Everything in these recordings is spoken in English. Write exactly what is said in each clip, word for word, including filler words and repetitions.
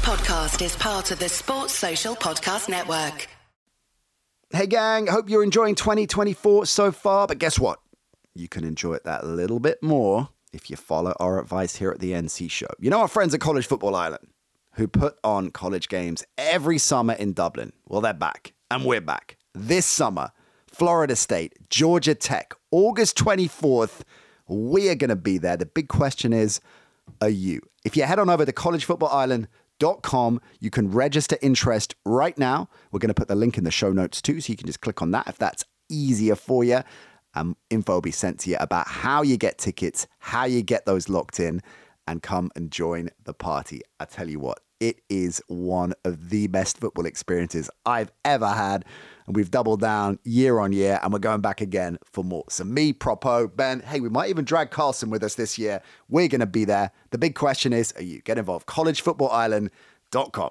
podcast is part of the Sports Social Podcast Network. Hey gang, hope you're enjoying twenty twenty-four so far, but guess what? You can enjoy it that little bit more if you follow our advice here at the N C Show. You know our friends at College Football Island, who put on college games every summer in Dublin? Well, they're back, and we're back. This summer, Florida State, Georgia Tech, August twenty-fourth, we are going to be there. The big question is, are you? If you head on over to college football island dot com, you can register interest right now. We're going to put the link in the show notes too, so you can just click on that if that's easier for you. Um, info will be sent to you about how you get tickets, how you get those locked in, and come and join the party. I tell you what, it is one of the best football experiences I've ever had. And we've doubled down year on year, and we're going back again for more. So me, Propo, Ben, hey, we might even drag Carlson with us this year. We're going to be there. The big question is, are you? Get involved. college football island dot com.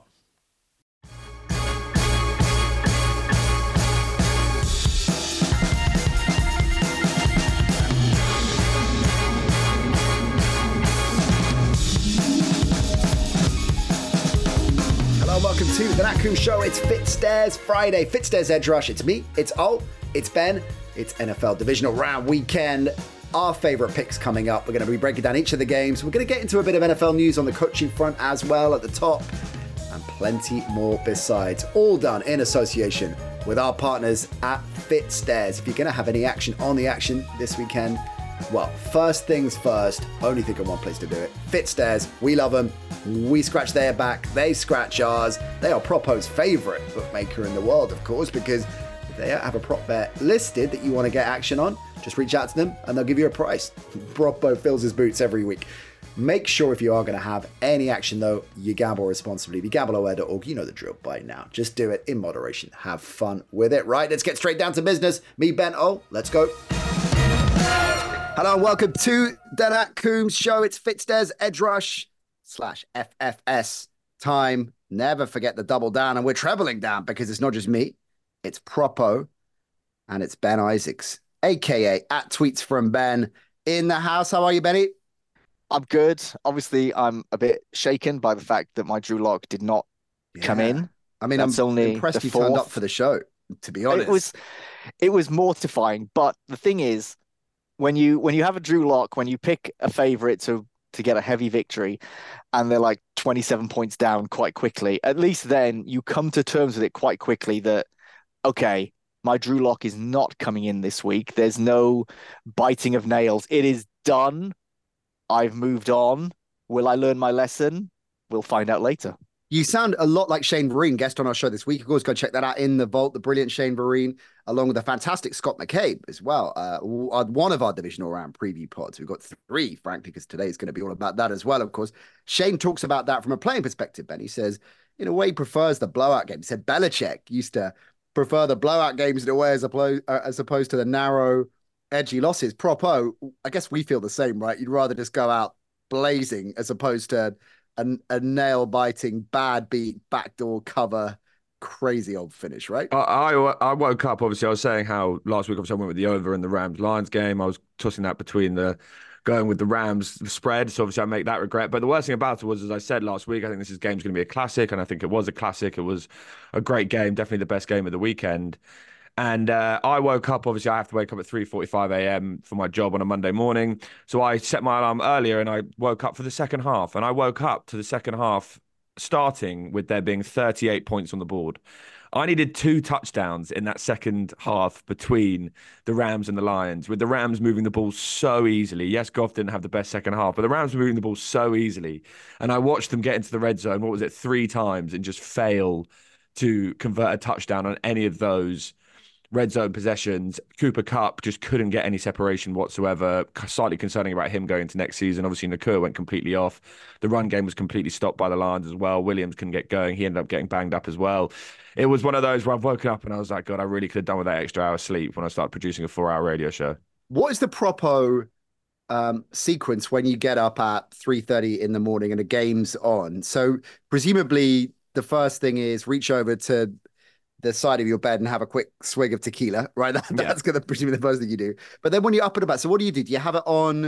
Welcome to the Nat Coombs Show. It's Fitstairs Friday. Fitstairs Edge Rush. It's me, it's Ol, it's Ben, it's N F L Divisional Round Weekend. Our favourite picks coming up. We're going to be breaking down each of the games. We're going to get into a bit of N F L news on the coaching front as well at the top. And plenty more besides. All done in association with our partners at Fitstairs. If you're going to have any action on the action this weekend, well, first things first, only think of one place to do it. Fitstairs, we love them. We scratch their back, they scratch ours. They are Propo's favourite bookmaker in the world, of course, because if they have a prop bet listed that you want to get action on, just reach out to them and they'll give you a price. Propo fills his boots every week. Make sure if you are going to have any action, though, you gamble responsibly. Be gamble aware dot org. You know the drill by now. Just do it in moderation. Have fun with it, right? Let's get straight down to business. Me, Ben, O, let's go. Hello and welcome to the Nat Coombs Show. It's Fitstairs Edge Rush slash F F S time. Never forget the double down, and we're trebling down because it's not just me, it's Propo and it's Ben Isaacs, aka at Tweets from Ben in the house. How are you, Benny? I'm good. Obviously, I'm a bit shaken by the fact that my Drew Lock did not yeah. come in. I mean, That's I'm only impressed you fourth. turned up for the show, to be honest. It was, it was mortifying. But the thing is, when you when you have a Drew Lock, when you pick a favorite to to get a heavy victory and they're like twenty-seven points down quite quickly, at least then you come to terms with it quite quickly that, okay, my Drew Lock is not coming in this week. There's no biting of nails. It is done. I've moved on. Will I learn my lesson? We'll find out later. You sound a lot like Shane Vereen, guest on our show this week. Of course, go check that out in the vault. The brilliant Shane Vereen, along with the fantastic Scott McCabe as well. Uh, one of our divisional round preview pods. We've got three, frankly, because today is going to be all about that as well, of course. Shane talks about that from a playing perspective, Ben. He says, in a way, he prefers the blowout game. He said Belichick used to prefer the blowout games in a way as opposed, uh, as opposed to the narrow, edgy losses. Propo, I guess we feel the same, right? You'd rather just go out blazing as opposed to A, a nail-biting, bad beat, backdoor cover, crazy old finish, right? I, I I woke up, obviously, I was saying how last week, obviously, I went with the over in the Rams-Lions game. I was tossing that between the, going with the Rams spread, so obviously I make that regret. But the worst thing about it was, as I said last week, I think this is game's going to be a classic, and I think it was a classic. It was a great game, definitely the best game of the weekend. And uh, I woke up, obviously I have to wake up at three forty-five a.m. for my job on a Monday morning. So I set my alarm earlier and I woke up for the second half. And I woke up to the second half starting with there being thirty-eight points on the board. I needed two touchdowns in that second half between the Rams and the Lions, with the Rams moving the ball so easily. Yes, Goff didn't have the best second half, but the Rams were moving the ball so easily. And I watched them get into the red zone, what was it, three times and just fail to convert a touchdown on any of those red zone possessions. Cooper Kupp just couldn't get any separation whatsoever. Slightly concerning about him going into next season. Obviously, Nakua went completely off. The run game was completely stopped by the Lions as well. Williams couldn't get going. He ended up getting banged up as well. It was one of those where I've woken up and I was like, God, I really could have done with that extra hour sleep when I started producing a four-hour radio show. What is the Propo um, sequence when you get up at three thirty in the morning and a game's on? So presumably the first thing is reach over to the side of your bed and have a quick swig of tequila, right? That, that's yeah. going to presumably the first thing you do. But then when you're up and about, so what do you do? Do you have it on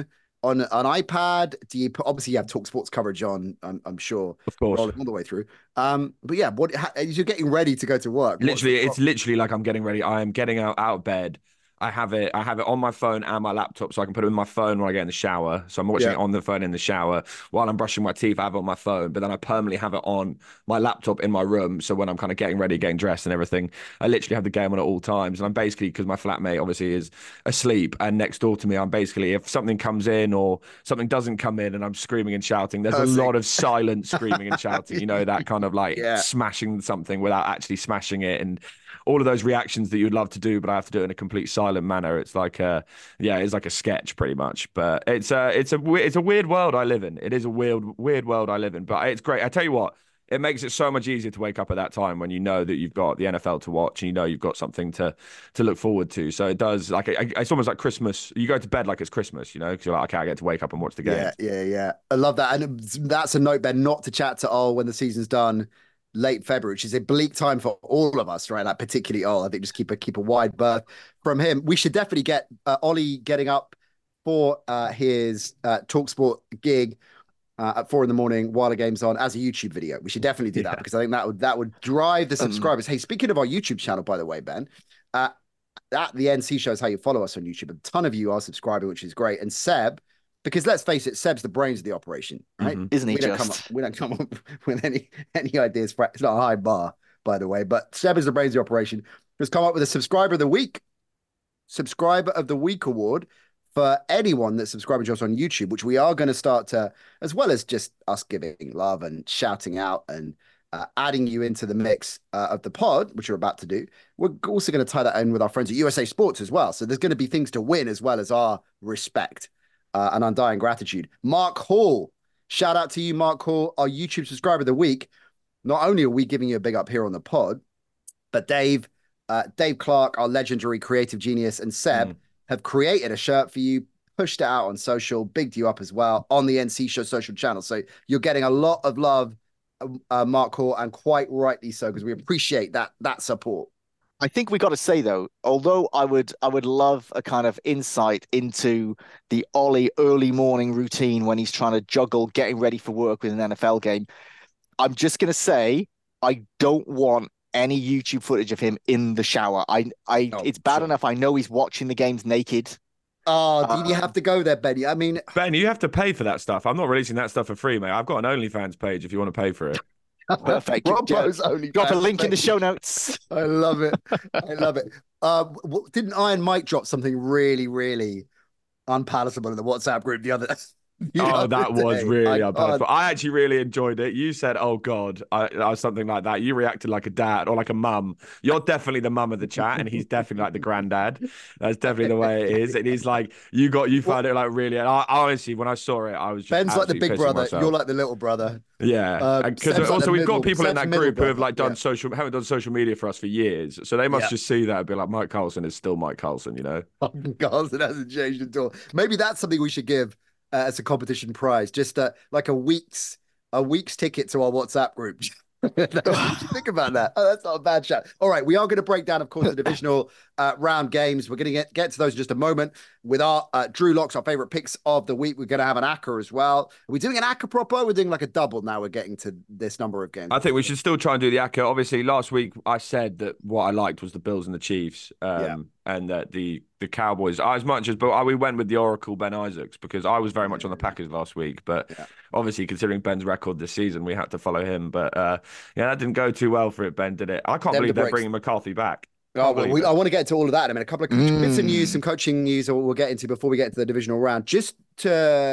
on an iPad? Do you put, obviously you have Talk Sports coverage on, I'm, I'm sure, Of course. rolling all the way through. Um, but yeah, what how, as you're getting ready to go to work. what's Literally, the it's literally like I'm getting ready. I am getting out out of bed. I have it. I have it on my phone and my laptop, so I can put it in my phone when I get in the shower. So I'm watching Yeah. it on the phone in the shower while I'm brushing my teeth. I have it on my phone, but then I permanently have it on my laptop in my room. So when I'm kind of getting ready, getting dressed, and everything, I literally have the game on at all times. And I'm basically, because my flatmate obviously is asleep, and next door to me, I'm basically, if something comes in or something doesn't come in, and I'm screaming and shouting, there's Perfect. a lot of silent screaming and shouting. You know, that kind of like Yeah. smashing something without actually smashing it, and all of those reactions that you'd love to do, but I have to do it in a complete silent manner. It's like a, yeah, it's like a sketch pretty much. But it's a, it's a, it's a weird world I live in. It is a weird, weird world I live in. But it's great. I tell you what, it makes it so much easier to wake up at that time when you know that you've got the N F L to watch and you know you've got something to to look forward to. So it does, like, it, it's almost like Christmas. You go to bed like it's Christmas, you know, because you're like, okay, I get to wake up and watch the game. Yeah, yeah, yeah. I love that. And that's a note, Ben, not to chat to Ol when the season's done late February, which is a bleak time for all of us, right? Like particularly Ol. I think just keep a keep a wide berth from him. We should definitely get uh, Ollie getting up for uh, his uh, TalkSport gig uh, at four in the morning while the game's on as a YouTube video. We should definitely do that Yeah. because I think that would that would drive the Um, subscribers. Hey, speaking of our YouTube channel, by the way, Ben, uh, at the N C shows how you follow us on YouTube. A ton of you are subscribing, which is great. And Seb, because let's face it, Seb's the brains of the operation, right? Mhm. Isn't he we don't come just? up, we don't come up with any any ideas. For, it's not a high bar, by the way, but Seb is the brains of the operation. Has come up with a subscriber of the week, subscriber of the week award for anyone that's subscribing to us on YouTube, which we are going to start to, as well as just us giving love and shouting out and uh, adding you into the mix uh, of the pod, which we're about to do. We're also going to tie that in with our friends at U S A Sports as well. So there's going to be things to win as well as our respect uh, and undying gratitude. Mark Hall, shout out to you, Mark Hall, our YouTube subscriber of the week. Not only are we giving you a big up here on the pod, but Dave, uh, Dave Clark, our legendary creative genius, and Seb Mm. have created a shirt for you, pushed it out on social, bigged you up as well on the N C Show social channel. So you're getting a lot of love, uh, Mark Hall, and quite rightly so, because we appreciate that that support. I think we got to say though, although I would I would love a kind of insight into the Ollie early morning routine when he's trying to juggle getting ready for work with an N F L game. I'm just gonna say I don't want any YouTube footage of him in the shower. I I Oh, it's bad sure. enough I know he's watching the games naked. Oh, did you Uh, have to go there, Benny? I mean, Ben, you have to pay for that stuff. I'm not releasing that stuff for free, mate. I've got an OnlyFans page if you want to pay for it. Perfect. Robbo's only Drop a fans link in the page. show notes. I love it. I love it. Uh, w- didn't Iron Mike drop something really, really unpalatable in the WhatsApp group the other? the Oh, other that was day? really I unpalatable. can't- I actually really enjoyed it. You said, "Oh God," I, I was something like that. You reacted like a dad or like a mum. You're definitely the mum of the chat, and he's definitely like the granddad. That's definitely the way it is. And he's like, you got, you found it like really. And I, honestly, when I saw it, I was just Ben's like the absolutely big pissing brother. myself. You're like the little brother. Yeah, Uh, because Seb's like also the we've middle- got people in Seb's that middle group who have brother, like done yeah. social, haven't done social media for us for years, so they must Yeah. just see that and be like, Mike Carlson is still Mike Carlson, you know? Carlson hasn't changed at all. Maybe that's something we should give uh, as a competition prize, just uh, like a week's a week's ticket to our WhatsApp group. What do you think about that? Oh, that's not a bad chat. All right, we are going to break down, of course, the divisional uh, round games. We're going to get, get to those in just a moment with our uh, Drew Locks, our favorite picks of the week. We're going to have an A C C A as well. Are we doing an A C C A proper? We're doing like a double now. We're getting to this number of games. I think we should still try and do the A C C A. Obviously, last week I said that what I liked was the Bills and the Chiefs, um, Yeah. and that the the Cowboys. As much as, but I, we went with the Oracle Ben Isaacs because I was very much on the Packers last week. But Yeah. obviously, considering Ben's record this season, we had to follow him. But uh, yeah, that didn't go too well for it, Ben, did it? I can't Them believe the they're breaks. bringing McCarthy back. Oh, Can't well, believe we, it. I want to get to all of that in a minute. A couple of Mm. bits of news, some coaching news that we'll get into before we get into the divisional round. Just to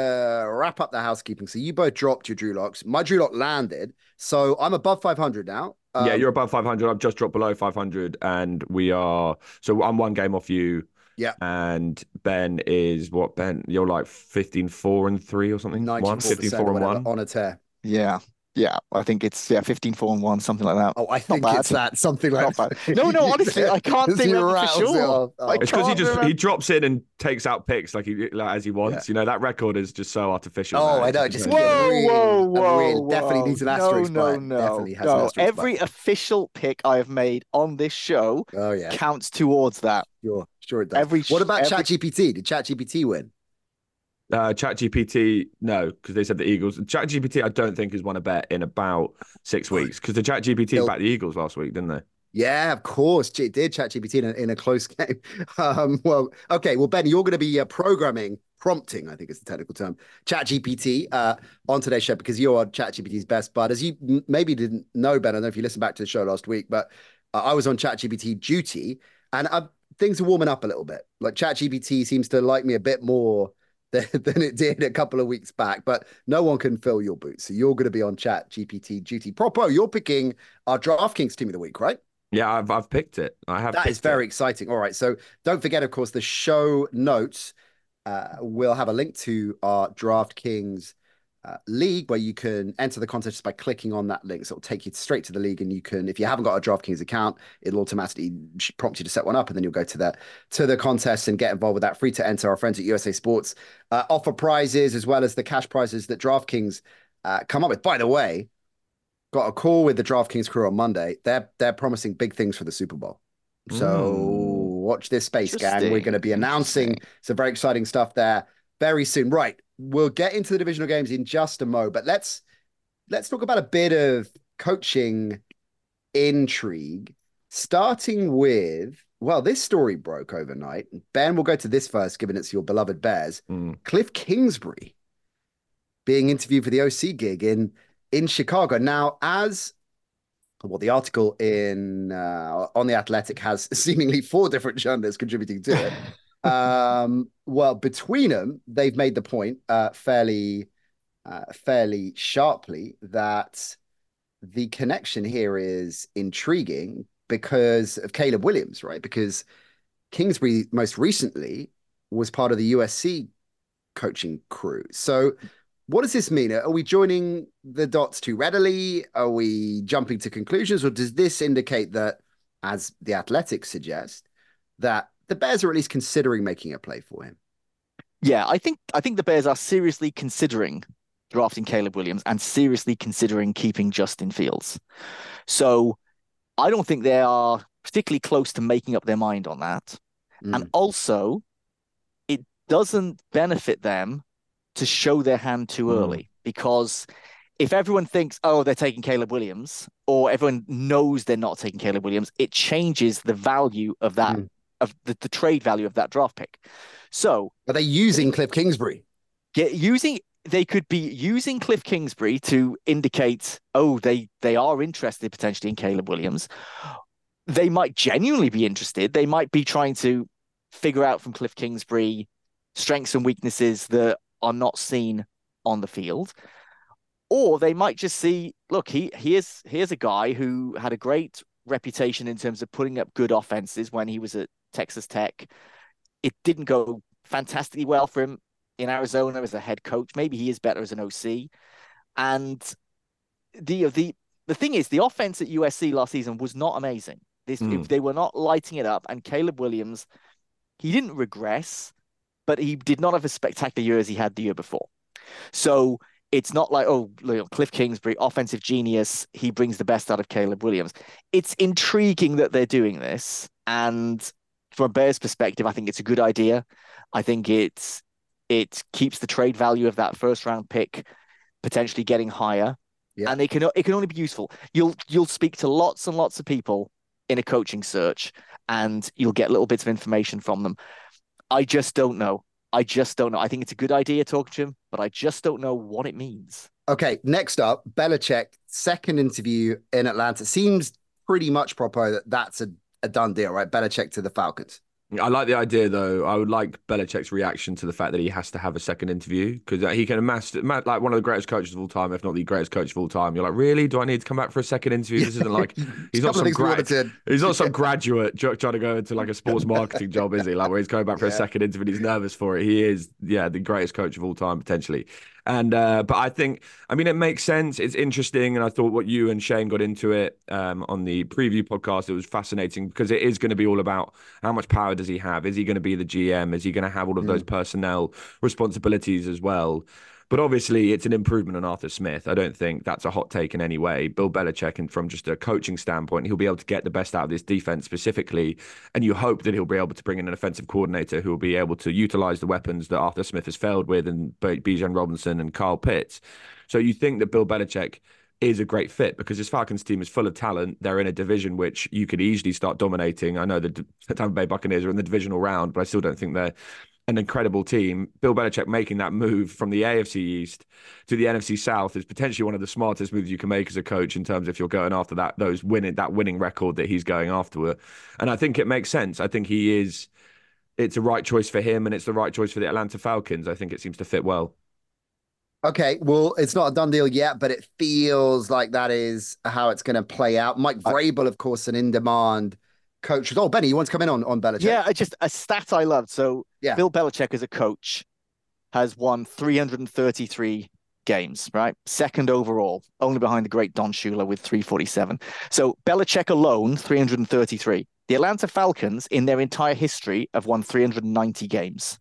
wrap up the housekeeping. So you both dropped your Drew Locks. My Drew Lock landed. So I'm above five hundred now. Um, Yeah, you're above five hundred. I've just dropped below five hundred, and we are. So I'm one game off you. Yeah. And Ben is what, Ben? You're like fifteen four and three or something. One ninety-four fifteen percent four or and whatever one. on a tear. Yeah. Yeah. I think it's yeah, fifteen four and one, something like that. Oh, I think bad. it's that. Something like Not bad. No, no, honestly, I can't think You of it for rattles it sure. off. Oh. I It's because he can't just remember. he drops in and takes out picks like he like as he wants. You know, that record is just so artificial. Oh, man. I It's know, just- insane. Whoa, Really, whoa, whoa, really, whoa. definitely needs an asterisk No, by no, it. no, Definitely has an no. asterisk by Every official pick I have made on this show Oh, yeah. counts towards that. Sure, sure it does. Every what about every- ChatGPT? Did ChatGPT win? Uh, ChatGPT, no, because they said the Eagles. ChatGPT, I don't think has won a bet in about six weeks because the ChatGPT backed the Eagles last week, didn't they? Yeah, of course. It did ChatGPT in a, in a close game. Um, well, okay. Well, Ben, you're going to be uh, programming, prompting, I think is the technical term, ChatGPT uh, on today's show because you're ChatGPT's best bud. As you m- maybe didn't know, Ben, I don't know if you listened back to the show last week, but uh, I was on ChatGPT duty and uh, things are warming up a little bit. Like ChatGPT seems to like me a bit more than, than it did a couple of weeks back, but no one can fill your boots. So you're going to be on ChatGPT duty. Propo, you're picking our DraftKings team of the week, right? Yeah, I've I've picked it. I have. That is very it. exciting. All right. So don't forget, of course, the show notes uh, will have a link to our DraftKings uh, league where you can enter the contest by clicking on that link. So it'll take you straight to the league. And you can, if you haven't got a DraftKings account, it'll automatically prompt you to set one up. And then you'll go to the, to the contest and get involved with that. Free to enter. Our friends at U S A Sports uh, offer prizes as well as the cash prizes that DraftKings uh, come up with. By the way, got a call with the DraftKings crew on Monday. They're they're promising big things for the Super Bowl. So mm. watch this space, gang. We're going to be announcing some very exciting stuff there very soon. Right. We'll get into the divisional games in just a mo, but let's let's talk about a bit of coaching intrigue, starting with, well, this story broke overnight. Ben, we'll go to this first, given it's your beloved Bears. Mm. Cliff Kingsbury being interviewed for the O C gig in in Chicago. Now, as well, the article in uh, on The Athletic has seemingly four different journalists contributing to it. um, well, between them, they've made the point uh, fairly, uh, fairly sharply that the connection here is intriguing because of Caleb Williams, right? Because Kingsbury most recently was part of the U S C coaching crew. So what does this mean? Are we joining the dots too readily? Are we jumping to conclusions? Or does this indicate that, as The Athletic suggests, that the Bears are at least considering making a play for him? Yeah, I think I think the Bears are seriously considering drafting Caleb Williams and seriously considering keeping Justin Fields. So I don't think they are particularly close to making up their mind on that. Mm. And also, it doesn't benefit them to show their hand too mm. early, because if everyone thinks, oh, they're taking Caleb Williams, or everyone knows they're not taking Caleb Williams, it changes the value of that, mm. of the, the trade value of that draft pick. So are they using Cliff Kingsbury? Get using, they could be using Cliff Kingsbury to indicate, oh, they, they are interested potentially in Caleb Williams. They might genuinely be interested. They might be trying to figure out from Cliff Kingsbury strengths and weaknesses that are not seen on the field. Or they might just see, look, he here's here's a guy who had a great reputation in terms of putting up good offenses when he was at Texas Tech. It didn't go fantastically well for him in Arizona as a head coach. Maybe he is better as an O C. And the the the thing is, the offense at U S C last season was not amazing. This mm. They were not lighting it up. And Caleb Williams, he didn't regress, but he did not have a spectacular year as he had the year before. So it's not like, oh, Cliff Kingsbury, offensive genius, he brings the best out of Caleb Williams. It's intriguing that they're doing this. And from a Bears perspective, I think it's a good idea. I think it's it keeps the trade value of that first round pick potentially getting higher. Yeah. And it can it can only be useful. You'll you'll speak to lots and lots of people in a coaching search, and you'll get little bits of information from them. I just don't know. I just don't know. I think it's a good idea talking to him, but I just don't know what it means. Okay, next up, Belichick, second interview in Atlanta. Seems pretty much proper that that's a, a done deal, right? Belichick to the Falcons. I like the idea, though. I would like Belichick's reaction to the fact that he has to have a second interview, because he can amass like one of the greatest coaches of all time, if not the greatest coach of all time. You're like, really? Do I need to come back for a second interview? This isn't like he's not some grad- he's not some graduate trying to go into like a sports marketing job, is he? Like where he's going back for yeah. a second interview and he's nervous for it. He is, yeah, the greatest coach of all time potentially. And uh, but I think, I mean, it makes sense. It's interesting, and I thought what you and Shane got into it um, on the preview podcast, it was fascinating because it is going to be all about how much power does he have? Is he going to be the G M? Is he going to have all of mm. those personnel responsibilities as well? But obviously, it's an improvement on Arthur Smith. I don't think that's a hot take in any way. Bill Belichick, and from just a coaching standpoint, he'll be able to get the best out of this defense specifically. And you hope that he'll be able to bring in an offensive coordinator who will be able to utilize the weapons that Arthur Smith has failed with, and Bijan Robinson and Kyle Pitts. So you think that Bill Belichick is a great fit because this Falcons team is full of talent. They're in a division which you could easily start dominating. I know the Tampa Bay Buccaneers are in the divisional round, but I still don't think they're an incredible team. Bill Belichick making that move from the A F C East to the N F C South is potentially one of the smartest moves you can make as a coach in terms of if you're going after that those winning that winning record that he's going after. And I think it makes sense. I think he is. It's a right choice for him, and it's the right choice for the Atlanta Falcons. I think it seems to fit well. Okay, well, it's not a done deal yet, but it feels like that is how it's going to play out. Mike Vrabel, of course, an in-demand coach. Oh, Benny, you want to come in on, on Belichick? Yeah, just a stat I loved. So yeah. Bill Belichick as a coach has won three hundred thirty-three games, right? Second overall, only behind the great Don Shula with three forty-seven. So Belichick alone, three hundred thirty-three. The Atlanta Falcons, in their entire history, have won three hundred ninety games.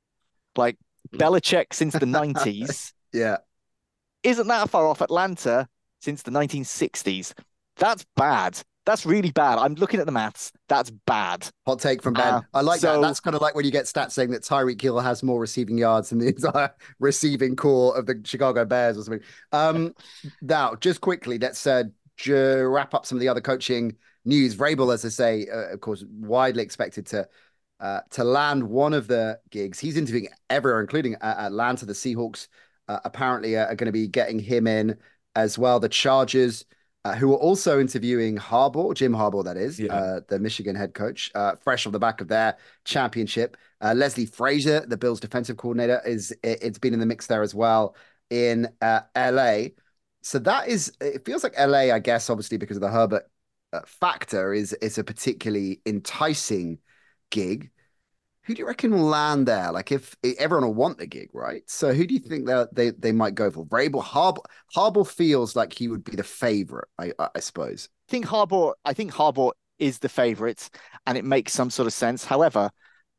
Like, Belichick since the nineties... Yeah. Isn't that far off Atlanta since the nineteen sixties? That's bad. That's really bad. I'm looking at the maths. That's bad. Hot take from Ben. Uh, I like so, that. That's kind of like when you get stats saying that Tyreek Hill has more receiving yards than the entire receiving core of the Chicago Bears or something. Um, now, just quickly, let's uh, j- wrap up some of the other coaching news. Vrabel, as I say, uh, of course, widely expected to uh, to land one of the gigs. He's interviewing everywhere, including uh, Atlanta, the Seahawks. Uh, apparently uh, are going to be getting him in as well. The Chargers, uh, who are also interviewing Harbaugh, Jim Harbaugh, that is, yeah. uh, the Michigan head coach, uh, fresh off the back of their championship. Uh, Leslie Frazier, the Bills defensive coordinator, is it, it's been in the mix there as well in uh, L A. So that is, it feels like L A, I guess, obviously because of the Herbert uh, factor, is, is a particularly enticing gig. Who do you reckon will land there? Like, if everyone will want the gig, right? So, who do you think that they they might go for? Vrabel, Harbaugh, Harbaugh feels like he would be the favorite, I, I suppose. I think Harbaugh. I think Harbaugh is the favorite, and it makes some sort of sense. However,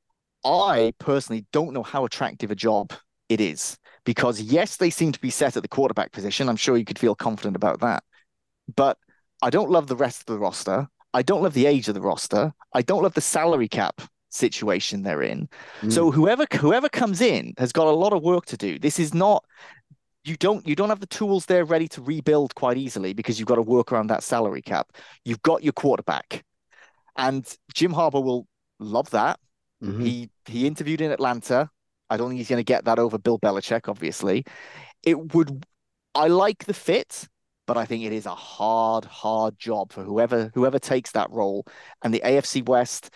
I personally don't know how attractive a job it is because yes, they seem to be set at the quarterback position. I'm sure you could feel confident about that, but I don't love the rest of the roster. I don't love the age of the roster. I don't love the salary cap situation they're in. Mm. So whoever whoever comes in has got a lot of work to do. This is not you don't you don't have the tools there ready to rebuild quite easily because you've got to work around that salary cap. You've got your quarterback. And Jim Harbaugh will love that. Mm-hmm. He he interviewed in Atlanta. I don't think he's going to get that over Bill Belichick, obviously. It would I like the fit, but I think it is a hard, hard job for whoever whoever takes that role. And the A F C West,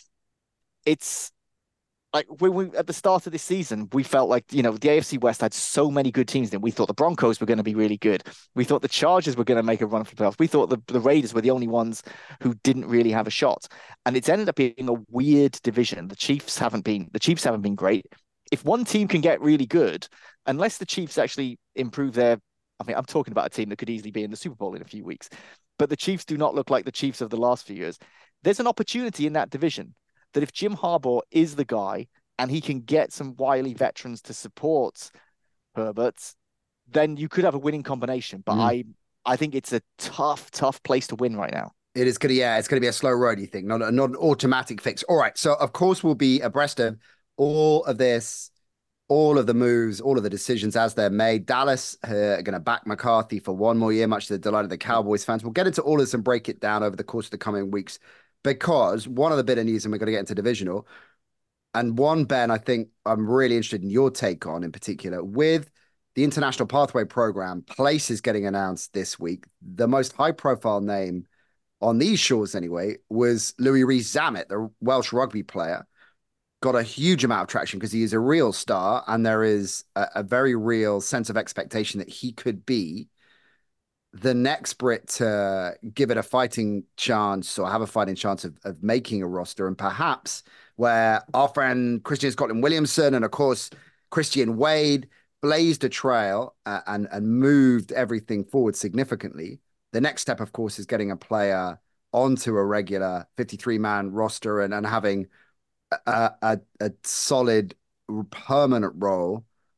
it's like when we at the start of this season, we felt like, you know, the A F C West had so many good teams. Then we thought the Broncos were going to be really good. We thought the Chargers were going to make a run for the playoffs. We thought the, the Raiders were the only ones who didn't really have a shot. And it's ended up being a weird division. The Chiefs haven't been the Chiefs haven't been great. If one team can get really good, unless the Chiefs actually improve their, I mean, I'm talking about a team that could easily be in the Super Bowl in a few weeks, but the Chiefs do not look like the Chiefs of the last few years. There's an opportunity in that division that if Jim Harbaugh is the guy and he can get some wily veterans to support Herbert, then you could have a winning combination. But mm. I I think it's a tough, tough place to win right now. It is going to, yeah, it's going to be a slow road, you think, not, a, not an automatic fix. All right. So, of course, we'll be abreast of all of this, all of the moves, all of the decisions as they're made. Dallas uh, are going to back McCarthy for one more year, much to the delight of the Cowboys fans. We'll get into all of this and break it down over the course of the coming weeks. Because one of the bit of news, and we're going to get into divisional, and one, Ben, I think I'm really interested in your take on in particular, with the International Pathway Program, places getting announced this week. The most high-profile name on these shores, anyway, was Louis Rees-Zammit, the Welsh rugby player. Got a huge amount of traction because he is a real star, and there is a, a very real sense of expectation that he could be the next Brit to give it a fighting chance or have a fighting chance of, of making a roster. And perhaps where our friend Christian Scotland-Williamson and, of course, Christian Wade blazed a trail uh, and, and moved everything forward significantly. The next step, of course, is getting a player onto a regular fifty-three man roster and, and having a, a, a solid permanent role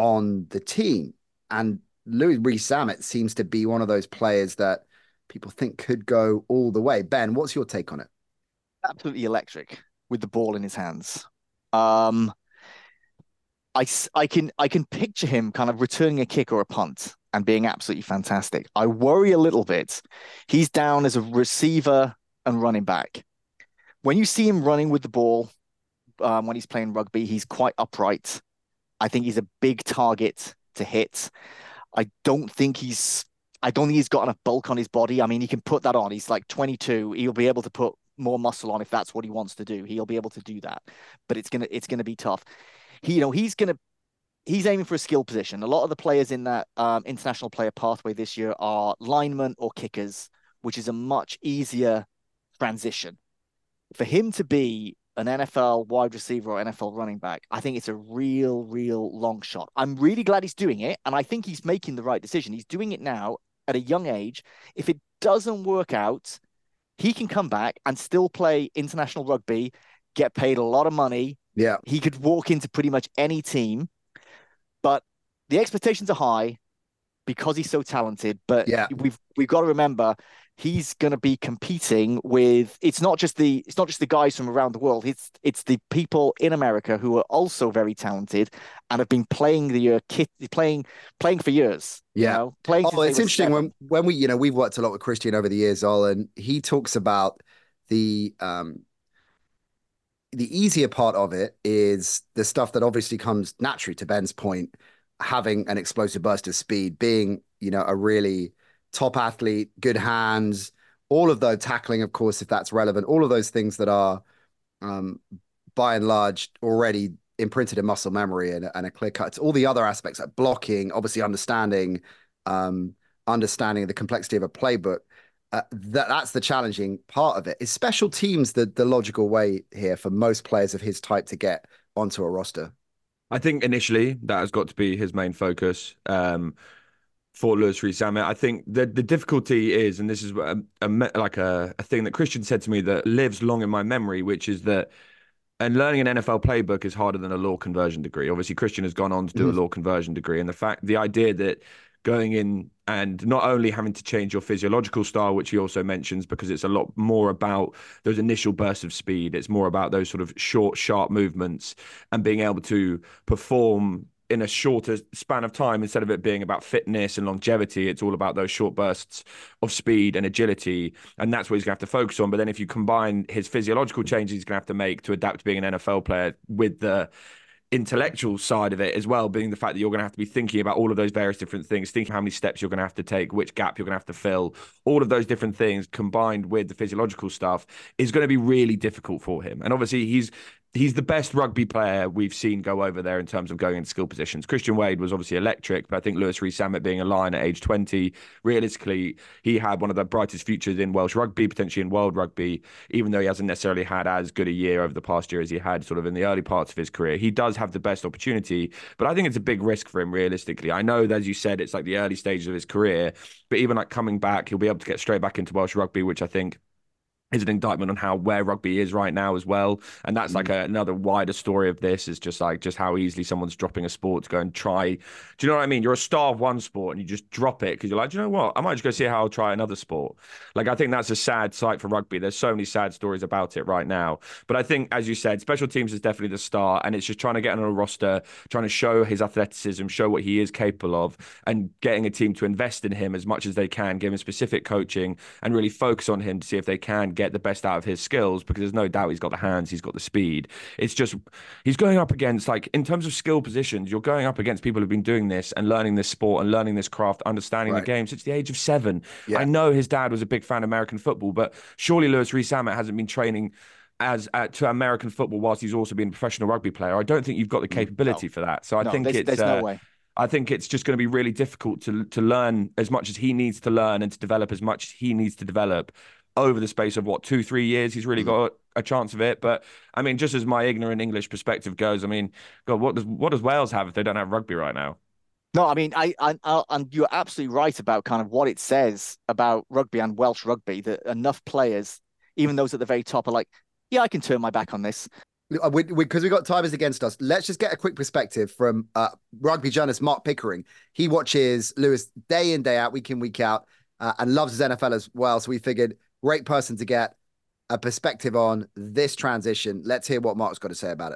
on the team. And Louis Rees-Zammit seems to be one of those players that people think could go all the way. Ben, what's your take on it? Absolutely electric with the ball in his hands. Um, I, I can I can picture him kind of returning a kick or a punt and being absolutely fantastic. I worry a little bit. He's down as a receiver and running back. When you see him running with the ball, um, when he's playing rugby, he's quite upright. I think he's a big target to hit. I don't think he's I don't think he's got enough bulk on his body. I mean, he can put that on. He's like twenty-two. He'll be able to put more muscle on if that's what he wants to do. He'll be able to do that. But it's gonna it's gonna be tough. He, you know, he's gonna he's aiming for a skill position. A lot of the players in that um, international player pathway this year are linemen or kickers, which is a much easier transition. For him to be an N F L wide receiver or N F L running back, I think it's a real, real long shot. I'm really glad he's doing it, and I think he's making the right decision. He's doing it now at a young age. If it doesn't work out, he can come back and still play international rugby, get paid a lot of money. Yeah. He could walk into pretty much any team, but the expectations are high because he's so talented. But yeah. we've we've got to remember he's going to be competing with, it's not just the it's not just the guys from around the world. It's it's the people in America who are also very talented and have been playing the uh, kit playing playing for years. Yeah, you know, playing. Oh, it's interesting seven. when when we you know we've worked a lot with Christian over the years, Ol, and he talks about the um the easier part of it is the stuff that obviously comes naturally, to Ben's point, having an explosive burst of speed, being you know a really top athlete, good hands, all of those tackling, of course, if that's relevant, all of those things that are, um, by and large, already imprinted in muscle memory and, and a clear cut. All the other aspects like blocking, obviously understanding, um, understanding the complexity of a playbook. Uh, that that's the challenging part of it. Is special teams the the logical way here for most players of his type to get onto a roster? I think initially that has got to be his main focus. Um, For Louis Rees-Zammit, I think the the difficulty is, and this is a, a, like a, a thing that Christian said to me that lives long in my memory, which is that, and learning an N F L playbook is harder than a law conversion degree. Obviously, Christian has gone on to do mm. a law conversion degree, and the fact, the idea that going in and not only having to change your physiological style, which he also mentions, because it's a lot more about those initial bursts of speed. It's more about those sort of short, sharp movements and being able to perform in a shorter span of time. Instead of it being about fitness and longevity, it's all about those short bursts of speed and agility. And that's what he's going to have to focus on. But then if you combine his physiological changes he's going to have to make to adapt to being an N F L player with the intellectual side of it as well, being the fact that you're going to have to be thinking about all of those various different things, thinking how many steps you're going to have to take, which gap you're going to have to fill, all of those different things combined with the physiological stuff is going to be really difficult for him. And obviously he's He's the best rugby player we've seen go over there in terms of going into skill positions. Christian Wade was obviously electric, but I think Louis Rees-Zammit being a Lion at age twenty, realistically, he had one of the brightest futures in Welsh rugby, potentially in world rugby, even though he hasn't necessarily had as good a year over the past year as he had sort of in the early parts of his career. He does have the best opportunity, but I think it's a big risk for him realistically. I know that, as you said, it's like the early stages of his career, but even like coming back, he'll be able to get straight back into Welsh rugby, which I think is an indictment on how where rugby is right now as well. And that's like a, another wider story of this, is just like just how easily someone's dropping a sport to go and try. Do you know what I mean? You're a star of one sport and you just drop it because you're like, do you know what? I might just go see how I'll try another sport. Like, I think that's a sad sight for rugby. There's so many sad stories about it right now. But I think, as you said, special teams is definitely the start, and it's just trying to get on a roster, trying to show his athleticism, show what he is capable of, and getting a team to invest in him as much as they can, give him specific coaching and really focus on him to see if they can get the best out of his skills, because there's no doubt he's got the hands, he's got the speed. It's just, he's going up against, like, in terms of skill positions, you're going up against people who've been doing this and learning this sport and learning this craft, understanding right. the game since the age of seven. Yeah. I know his dad was a big fan of American football, but surely Louis Rees-Zammit hasn't been training as uh, to American football whilst he's also been a professional rugby player. I don't think you've got the capability no. for that. So I no, think there's, it's there's uh, no way. I think it's just going to be really difficult to to learn as much as he needs to learn and to develop as much as he needs to develop over the space of, what, two, three years. He's really mm. got a chance of it. But, I mean, just as my ignorant English perspective goes, I mean, God, what does what does Wales have if they don't have rugby right now? No, I mean, I, I, I, and you're absolutely right about kind of what it says about rugby and Welsh rugby, that enough players, even those at the very top, are like, yeah, I can turn my back on this. Because we, we, 'cause we got timers against us. Let's just get a quick perspective from uh, rugby journalist Mark Pickering. He watches Lewis day in, day out, week in, week out, uh, and loves his N F L as well. So we figured, great person to get a perspective on this transition. Let's hear what Mark's got to say about it.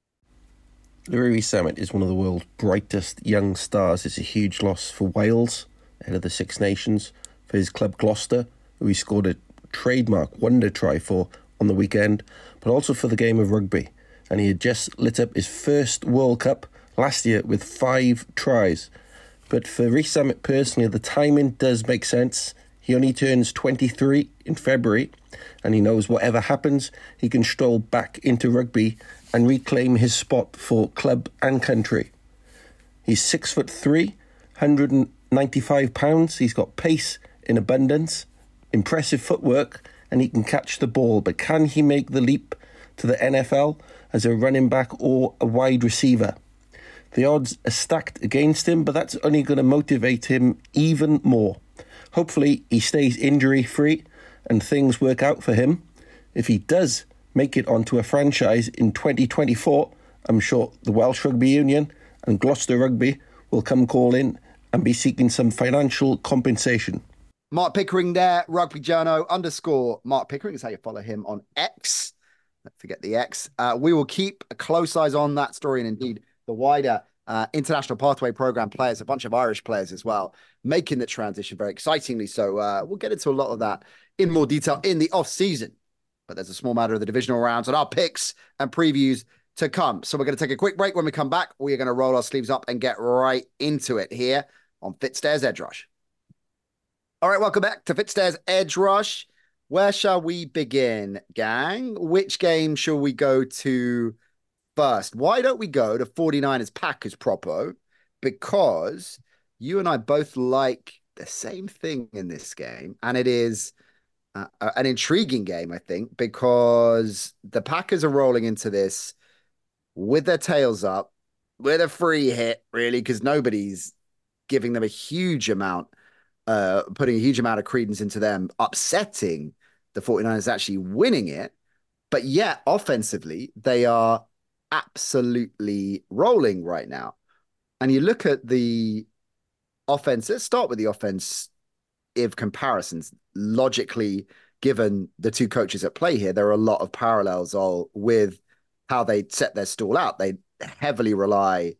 Louis Rees-Zammit is one of the world's brightest young stars. It's a huge loss for Wales, ahead of the Six Nations, for his club Gloucester, who he scored a trademark wonder try for on the weekend, but also for the game of rugby. And he had just lit up his first World Cup last year with five tries. But for Rees-Zammit personally, the timing does make sense. He only turns twenty-three in February, and he knows whatever happens, he can stroll back into rugby and reclaim his spot for club and country. He's six foot three, one hundred ninety-five pounds. He's got pace in abundance, impressive footwork, and he can catch the ball. But can he make the leap to the N F L as a running back or a wide receiver? The odds are stacked against him, but that's only going to motivate him even more. Hopefully he stays injury-free and things work out for him. If he does make it onto a franchise in twenty twenty-four, I'm sure the Welsh Rugby Union and Gloucester Rugby will come calling and be seeking some financial compensation. Mark Pickering there, Rugby Journo underscore Mark Pickering is how you follow him on X. Don't forget the X. Uh, we will keep a close eyes on that story and indeed the wider uh, International Pathway Programme players, a bunch of Irish players as well, making the transition very excitingly. So uh, we'll get into a lot of that in more detail in the off-season. But there's a small matter of the divisional rounds and our picks and previews to come. So we're going to take a quick break. When we come back, we are going to roll our sleeves up and get right into it here on Fitstairs Edge Rush. All right, welcome back to Fitstairs Edge Rush. Where shall we begin, gang? Which game shall we go to first? Why don't we go to 49ers Packers propo? Because you and I both like the same thing in this game. And it is uh, an intriguing game, I think, because the Packers are rolling into this with their tails up, with a free hit, really, because nobody's giving them a huge amount, uh, putting a huge amount of credence into them upsetting the 49ers actually winning it. But yet, offensively, they are absolutely rolling right now. And you look at the offense, let's start with the offense. If comparisons, logically, given the two coaches at play here, there are a lot of parallels all with how they set their stall out. They heavily rely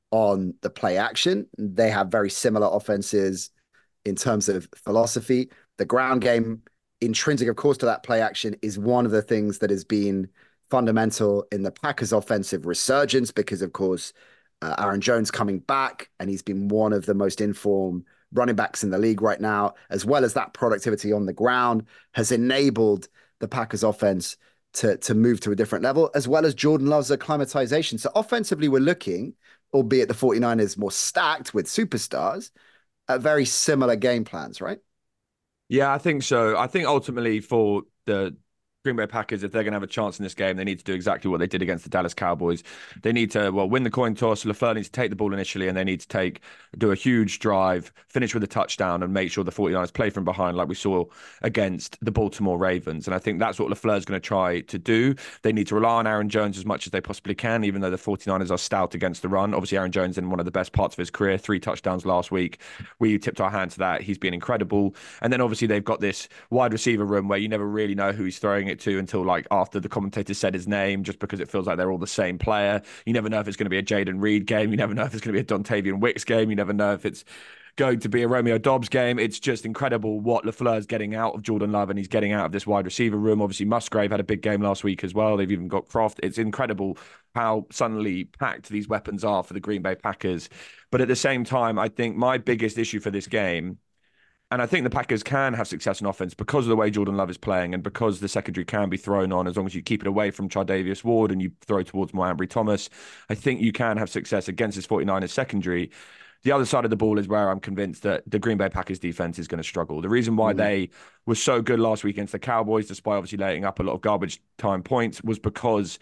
on the play action. They have very similar offenses in terms of philosophy. The ground game, intrinsic, of course, to that play action, is one of the things that has been fundamental in the Packers' offensive resurgence because, of course, uh, Aaron Jones coming back, and he's been one of the most informed running backs in the league right now, as well as that productivity on the ground has enabled the Packers offense to, to move to a different level, as well as Jordan Love's acclimatization. So offensively, we're looking, albeit the 49ers more stacked with superstars, at very similar game plans, right? Yeah, I think so. I think ultimately for the Green Bay Packers, if they're going to have a chance in this game, they need to do exactly what they did against the Dallas Cowboys. They need to, well, win the coin toss. LaFleur needs to take the ball initially, and they need to take, do a huge drive, finish with a touchdown, and make sure the 49ers play from behind like we saw against the Baltimore Ravens. And I think that's what LaFleur is going to try to do. They need to rely on Aaron Jones as much as they possibly can, even though the 49ers are stout against the run. Obviously, Aaron Jones in one of the best parts of his career, three touchdowns last week. We tipped our hand to that. He's been incredible. And then obviously they've got this wide receiver room where you never really know who he's throwing it to until like after the commentator said his name, just because it feels like they're all the same player. You never know if it's going to be a Jaden Reed game. You never know if it's going to be a Dontavian Wicks game. You never know if it's going to be a Romeo Dobbs game. It's just incredible what LaFleur's getting out of Jordan Love, and he's getting out of this wide receiver room. Obviously, Musgrave had a big game last week as well. They've even got Croft. It's incredible how suddenly packed these weapons are for the Green Bay Packers. But at the same time, I think my biggest issue for this game, and I think the Packers can have success in offense because of the way Jordan Love is playing and because the secondary can be thrown on as long as you keep it away from Chardavius Ward and you throw towards more Ambry Thomas. I think you can have success against this 49ers secondary. The other side of the ball is where I'm convinced that the Green Bay Packers defense is going to struggle. The reason why mm. they were so good last week against the Cowboys, despite obviously laying up a lot of garbage time points, was because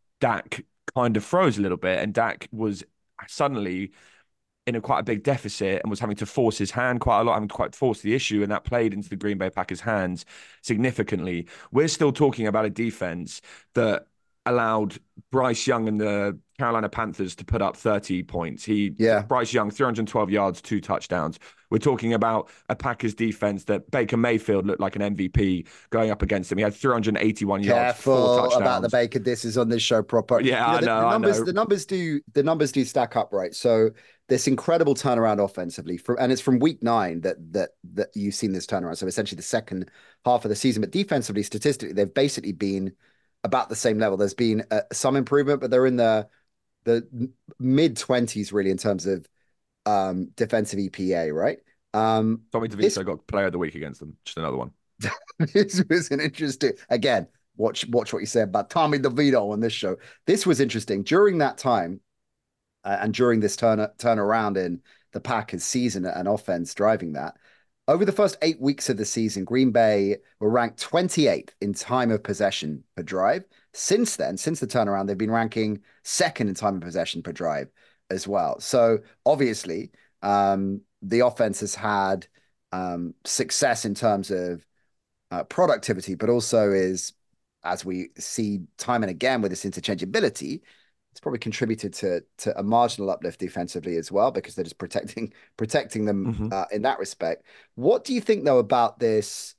Dak kind of froze a little bit, and Dak was suddenly in a quite a big deficit and was having to force his hand quite a lot, having to quite force the issue, and that played into the Green Bay Packers' hands significantly. We're still talking about a defense that allowed Bryce Young and the Carolina Panthers to put up thirty points. He, Yeah. Bryce Young, three hundred twelve yards, two touchdowns. We're talking about a Packers defense that Baker Mayfield looked like an M V P going up against him. He had three hundred eighty-one yards, four Careful touchdowns. about the Baker. This is on this show proper. Yeah, You know, the, I know, the numbers, I know. The numbers do the numbers do stack up, right? So this incredible turnaround offensively, from, and it's from week nine that that that you've seen this turnaround. So essentially the second half of the season, but defensively, statistically, they've basically been about the same level. There's been uh, some improvement, but they're in the the mid twenties really in terms of um, defensive E P A, right? Um, Tommy DeVito this- got player of the week against them. Just another one. This was an interesting, again, watch watch what you said about Tommy DeVito on this show. This was interesting. During that time, uh, and during this turn turnaround in the Packers season and offense driving that, over the first eight weeks of the season, Green Bay were ranked twenty-eighth in time of possession per drive. Since then, since the turnaround, they've been ranking second in time of possession per drive as well. So obviously, um, the offense has had um, success in terms of uh, productivity, but also is, as we see time and again with this interchangeability, it's probably contributed to to a marginal uplift defensively as well, because they're just protecting protecting them Mhm. uh, in that respect. What do you think, though, about this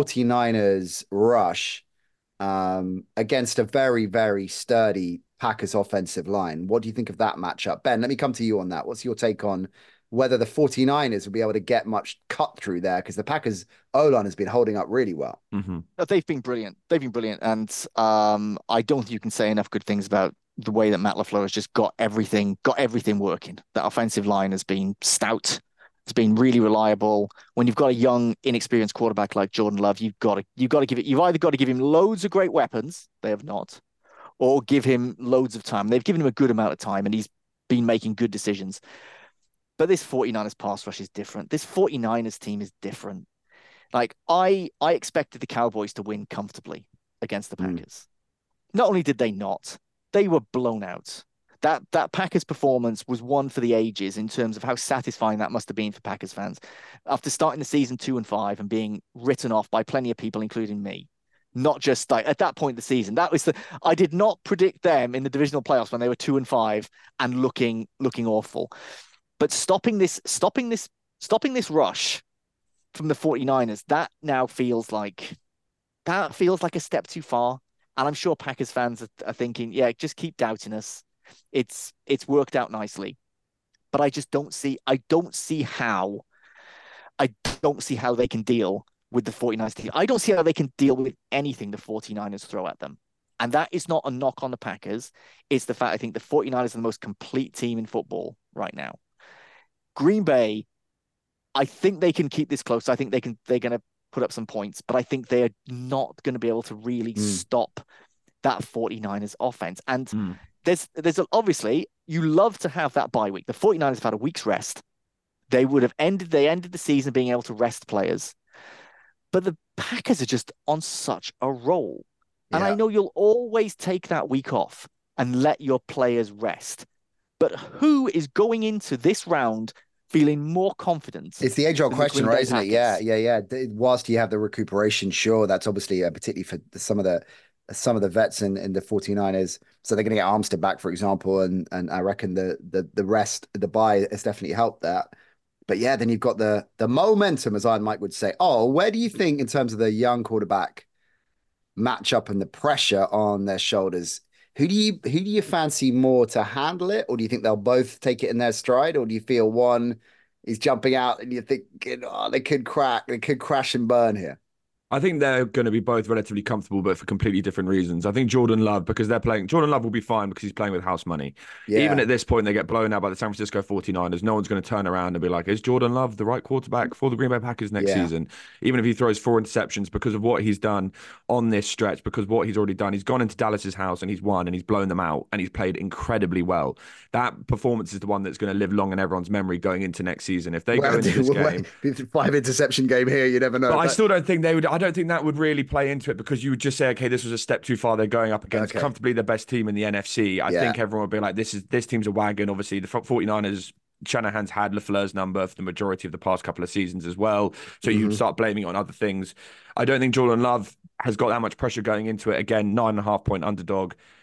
49ers rush um, against a very, very sturdy Packers offensive line? What do you think of that matchup? Ben, let me come to you on that. What's your take on whether the 49ers will be able to get much cut through there? Because the Packers O-line has been holding up really well. Mm-hmm. They've been brilliant. They've been brilliant. And um, I don't think you can say enough good things about the way that Matt LaFleur has just got everything, got everything working. That offensive line has been stout. It's been really reliable. When you've got a young, inexperienced quarterback like Jordan Love, you've got to, you've got to give it, you've either got to give him loads of great weapons, they have not, or give him loads of time. They've given him a good amount of time and he's been making good decisions. But this 49ers pass rush is different. This 49ers team is different. Like I, I expected the Cowboys to win comfortably against the Packers. Mm. Not only did they not, they were blown out. That that Packers performance was one for the ages in terms of how satisfying that must have been for Packers fans. After starting the season two and five and being written off by plenty of people, including me, not just like at that point in the season, that was the I did not predict them in the divisional playoffs when they were two and five and looking looking awful. But stopping this, stopping this, stopping this rush from the 49ers, that now feels like that feels like a step too far. And I'm sure Packers fans are, are thinking, yeah, just keep doubting us. It's it's worked out nicely. But I just don't see I don't see how I don't see how they can deal with the 49ers team. I don't see how they can deal with anything the 49ers throw at them. And that is not a knock on the Packers. It's the fact I think the 49ers are the most complete team in football right now. Green Bay, I think they can keep this close. I think they can they're going to put up some points, but I think they are not going to be able to really mm. stop that 49ers offense. And mm. there's there's a, obviously you love to have that bye week. The 49ers have had a week's rest. They would have ended they ended the season being able to rest players. But the Packers are just on such a roll. Yeah. And I know you'll always take that week off and let your players rest. But who is going into this round feeling more confident? It's the age-old question, right? Isn't it? Yeah, yeah, yeah. Whilst you have the recuperation, sure, that's obviously uh, particularly for some of the some of the vets in, in the 49ers. So they're going to get Armstead back, for example, and and I reckon the the the rest, the bye has definitely helped that. But yeah, then you've got the the momentum, as Iron Mike would say. Oh, where do you think, in terms of the young quarterback matchup and the pressure on their shoulders, Who do you who do you fancy more to handle it, or do you think they'll both take it in their stride, or do you feel one is jumping out and you think, oh, they could crack, they could crash and burn here? I think they're going to be both relatively comfortable, but for completely different reasons. I think Jordan Love, because they're playing, Jordan Love will be fine because he's playing with house money. Yeah. Even at this point, they get blown out by the San Francisco 49ers. No one's going to turn around and be like, is Jordan Love the right quarterback for the Green Bay Packers next yeah. season? Even if he throws four interceptions, because of what he's done on this stretch, because of what he's already done, he's gone into Dallas's house and he's won and he's blown them out and he's played incredibly well. That performance is the one that's going to live long in everyone's memory going into next season. If they well, go into this well, game, five interception game here, you never know. But, but I still don't think they would. I don't think that would really play into it, because you would just say, okay, this was a step too far. They're going up against okay. comfortably the best team in the N F C. I yeah. think everyone would be like, this is this team's a wagon. Obviously, the 49ers, Shanahan's had LaFleur's number for the majority of the past couple of seasons as well. So mm-hmm. you'd start blaming it on other things. I don't think Jordan Love has got that much pressure going into it. Again, nine and a half point underdog.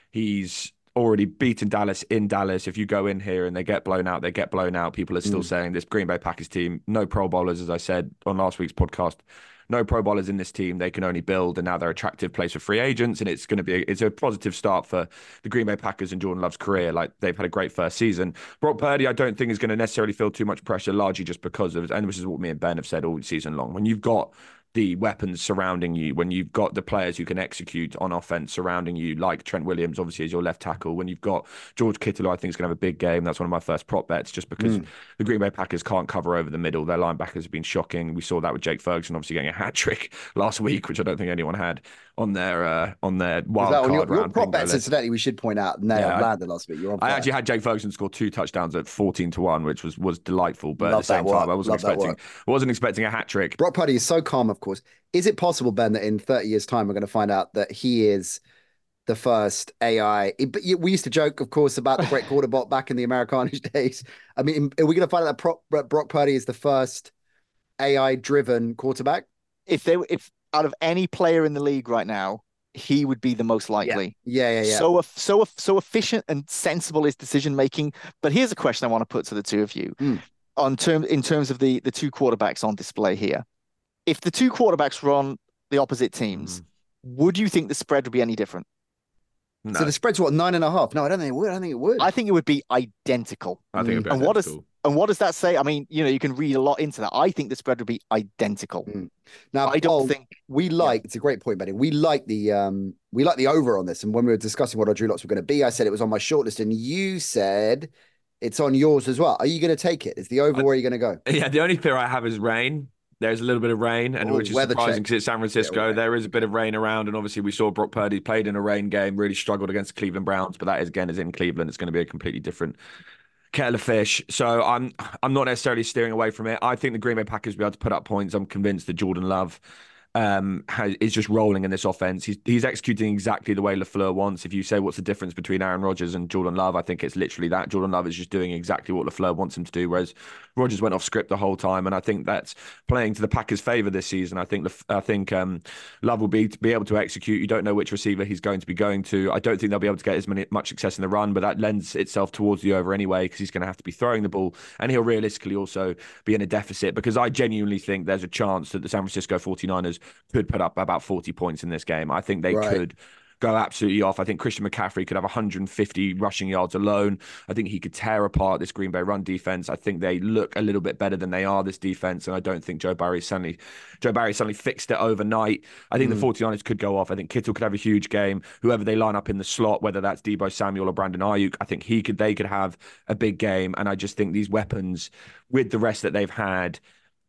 He's already beaten Dallas in Dallas. If you go in here and they get blown out, they get blown out. People are still mm. saying this Green Bay Packers team, no Pro Bowlers, as I said on last week's podcast. No Pro Bowlers in this team. They can only build, and now they're an attractive place for free agents. And it's going to be a, it's a positive start for the Green Bay Packers and Jordan Love's career. Like, they've had a great first season. Brock Purdy, I don't think is going to necessarily feel too much pressure, largely just because of, and this is what me and Ben have said all season long. When you've got the weapons surrounding you, when you've got the players who can execute on offense surrounding you, like Trent Williams, obviously, as your left tackle, when you've got George Kittle, who I think is going to have a big game. That's one of my first prop bets, just because mm. the Green Bay Packers can't cover over the middle. Their linebackers have been shocking. We saw that with Jake Ferguson, obviously getting a hat trick last week, which I don't think anyone had on their uh, on their wild card your, round. Your prop bets, incidentally, we should point out, nailed yeah, landed last week. You're on I actually had Jake Ferguson score two touchdowns at fourteen to one, which was was delightful. But Love at the same time, I wasn't Love expecting wasn't expecting a hat trick. Brock Purdy is so calm, of course. Is it possible, Ben, that in thirty years' time we're going to find out that he is the first A I? But we used to joke, of course, about the great quarterback back in the Americanish days. I mean, are we going to find out that Brock Purdy is the first A I-driven quarterback? If they, if out of any player in the league right now, he would be the most likely. Yeah, yeah, yeah. yeah. So, so, so efficient and sensible is decision making. But here's a question I want to put to the two of you mm. on term in terms of the the two quarterbacks on display here. If the two quarterbacks were on the opposite teams, mm. would you think the spread would be any different? No. So the spread's what, nine and a half? No, I don't think it would. I don't think it would. I think it would be identical. I think it'd be and identical. What does and what does that say? I mean, you know, you can read a lot into that. I think the spread would be identical. Mm. Now, I don't Paul, think we like. Yeah. It's a great point, Benny. We like the um, we like the over on this. And when we were discussing what our drew lots were going to be, I said it was on my shortlist, and you said it's on yours as well. Are you going to take it? Is the over? I, where are you going to go? Yeah, the only fear I have is rain. There's a little bit of rain, and Ooh, which is surprising because it's San Francisco. Yeah, there is a bit of rain around, and obviously we saw Brock Purdy played in a rain game, really struggled against the Cleveland Browns, but that is again is in Cleveland. It's going to be a completely different kettle of fish. So I'm I'm not necessarily steering away from it. I think the Green Bay Packers will be able to put up points. I'm convinced that Jordan Love um, has, is just rolling in this offense. He's he's executing exactly the way LaFleur wants. If you say what's the difference between Aaron Rodgers and Jordan Love, I think it's literally that. Jordan Love is just doing exactly what LaFleur wants him to do, whereas Rodgers went off script the whole time, and I think that's playing to the Packers' favor this season. I think I think um, Love will be be able to execute. You don't know which receiver he's going to be going to. I don't think they'll be able to get as many much success in the run, but that lends itself towards the over anyway because he's going to have to be throwing the ball, and he'll realistically also be in a deficit because I genuinely think there's a chance that the San Francisco forty-niners could put up about forty points in this game. I think they right. could go absolutely off. I think Christian McCaffrey could have one hundred fifty rushing yards alone. I think he could tear apart this Green Bay run defense. I think they look a little bit better than they are, this defense, and I don't think Joe Barry suddenly Joe Barry suddenly fixed it overnight. I think mm. the forty-niners could go off. I think Kittle could have a huge game. Whoever they line up in the slot, whether that's Deebo Samuel or Brandon Ayuk, I think he could they could have a big game. And I just think these weapons, with the rest that they've had,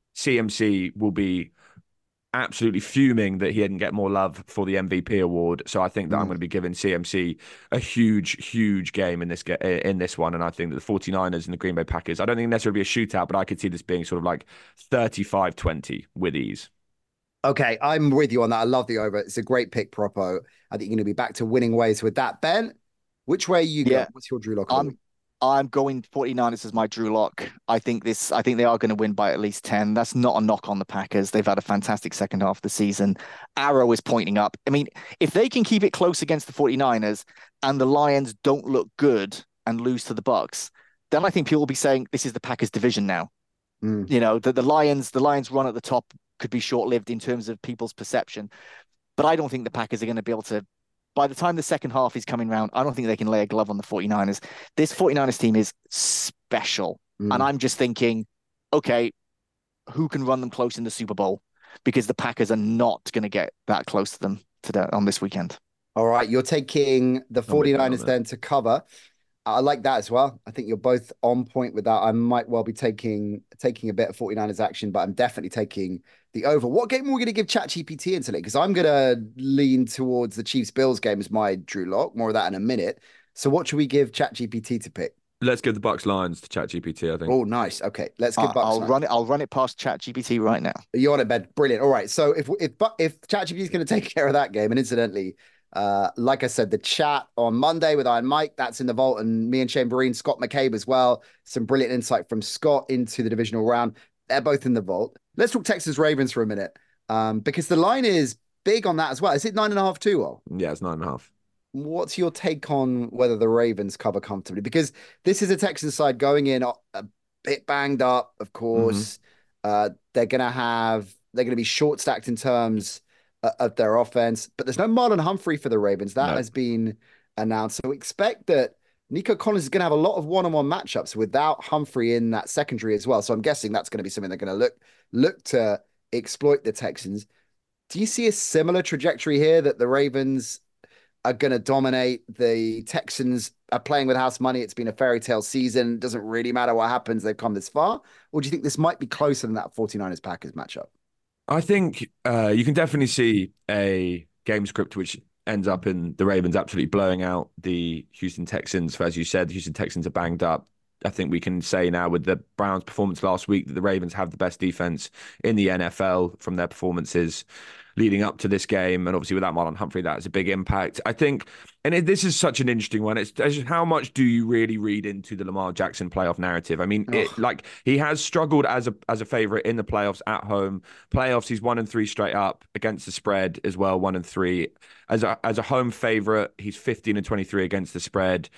C M C will be absolutely fuming that he didn't get more love for the M V P award. So I think that mm. I'm going to be giving C M C a huge, huge game in this in this one. And I think that the forty-niners and the Green Bay Packers, I don't think necessarily be a shootout, but I could see this being sort of like thirty-five twenty with ease. Okay, I'm with you on that. I love the over. It's a great pick, Propo. I think you're going to be back to winning ways with that. Ben, which way are you yeah. go? What's your drew lock? I'm, I'm going forty-niners as my drew lock. I think this. I think they are going to win by at least ten. That's not a knock on the Packers. They've had a fantastic second half of the season. Arrow is pointing up. I mean, if they can keep it close against the forty-niners and the Lions don't look good and lose to the Bucks, then I think people will be saying this is the Packers division now. Mm. You know, that the Lions, the Lions run at the top could be short-lived in terms of people's perception. But I don't think the Packers are going to be able to. By the time the second half is coming around, I don't think they can lay a glove on the forty-niners. This forty-niners team is special. Mm. And I'm just thinking, okay, who can run them close in the Super Bowl? Because the Packers are not going to get that close to them today on this weekend. All right, you're taking the forty-niners then to cover. I like that as well. I think you're both on point with that. I might well be taking taking a bit of forty-niners action, but I'm definitely taking the over. What game are we going to give ChatGPT into it? Because I'm going to lean towards the Chiefs-Bills game as my drew lock. More of that in a minute. So what should we give ChatGPT to pick? Let's give the Bucks Lions to ChatGPT, I think. Oh, nice. Okay, let's give uh, Bucks. I'll Lions. run it. I'll run it past ChatGPT right now. You're on it, Ben. Brilliant. All right. So if if if ChatGPT is going to take care of that game, and incidentally, uh, like I said, the chat on Monday with Iron Mike, that's in the vault, and me and Shane Vereen, Scott McCabe as well. Some brilliant insight from Scott into the divisional round. They're both in the vault. Let's talk Texas Ravens for a minute, um, because the line is big on that as well. Is it nine and a half too? Well, yeah, it's nine and a half. what's your take on whether the Ravens cover comfortably? Because this is a Texans side going in a, a bit banged up, of Hmm. course. Uh, they're gonna have they're gonna be short stacked in terms uh, of their offense, but there's no Marlon Humphrey for the Ravens. That No. has been announced. So expect that Nico Collins is going to have a lot of one-on-one matchups without Humphrey in that secondary as well. So I'm guessing that's going to be something they're going to look look to exploit the Texans. Do you see a similar trajectory here that the Ravens are going to dominate? The Texans are playing with house money. It's been a fairy tale season. It doesn't really matter what happens. They've come this far. Or do you think this might be closer than that 49ers Packers matchup? I think uh, you can definitely see a game script which ends up in the Ravens absolutely blowing out the Houston Texans. For, as you said, the Houston Texans are banged up. I think we can say now with the Browns' performance last week that the Ravens have the best defense in the N F L from their performances leading up to this game. And obviously without Marlon Humphrey, that has a big impact. I think, and it, this is such an interesting one. It's, it's just how much do you really read into the Lamar Jackson playoff narrative? I mean, it, like he has struggled as a as a favorite in the playoffs at home. Playoffs, he's one and three straight up against the spread as well, one and three. As a as a home favorite, he's fifteen and twenty-three against the spread.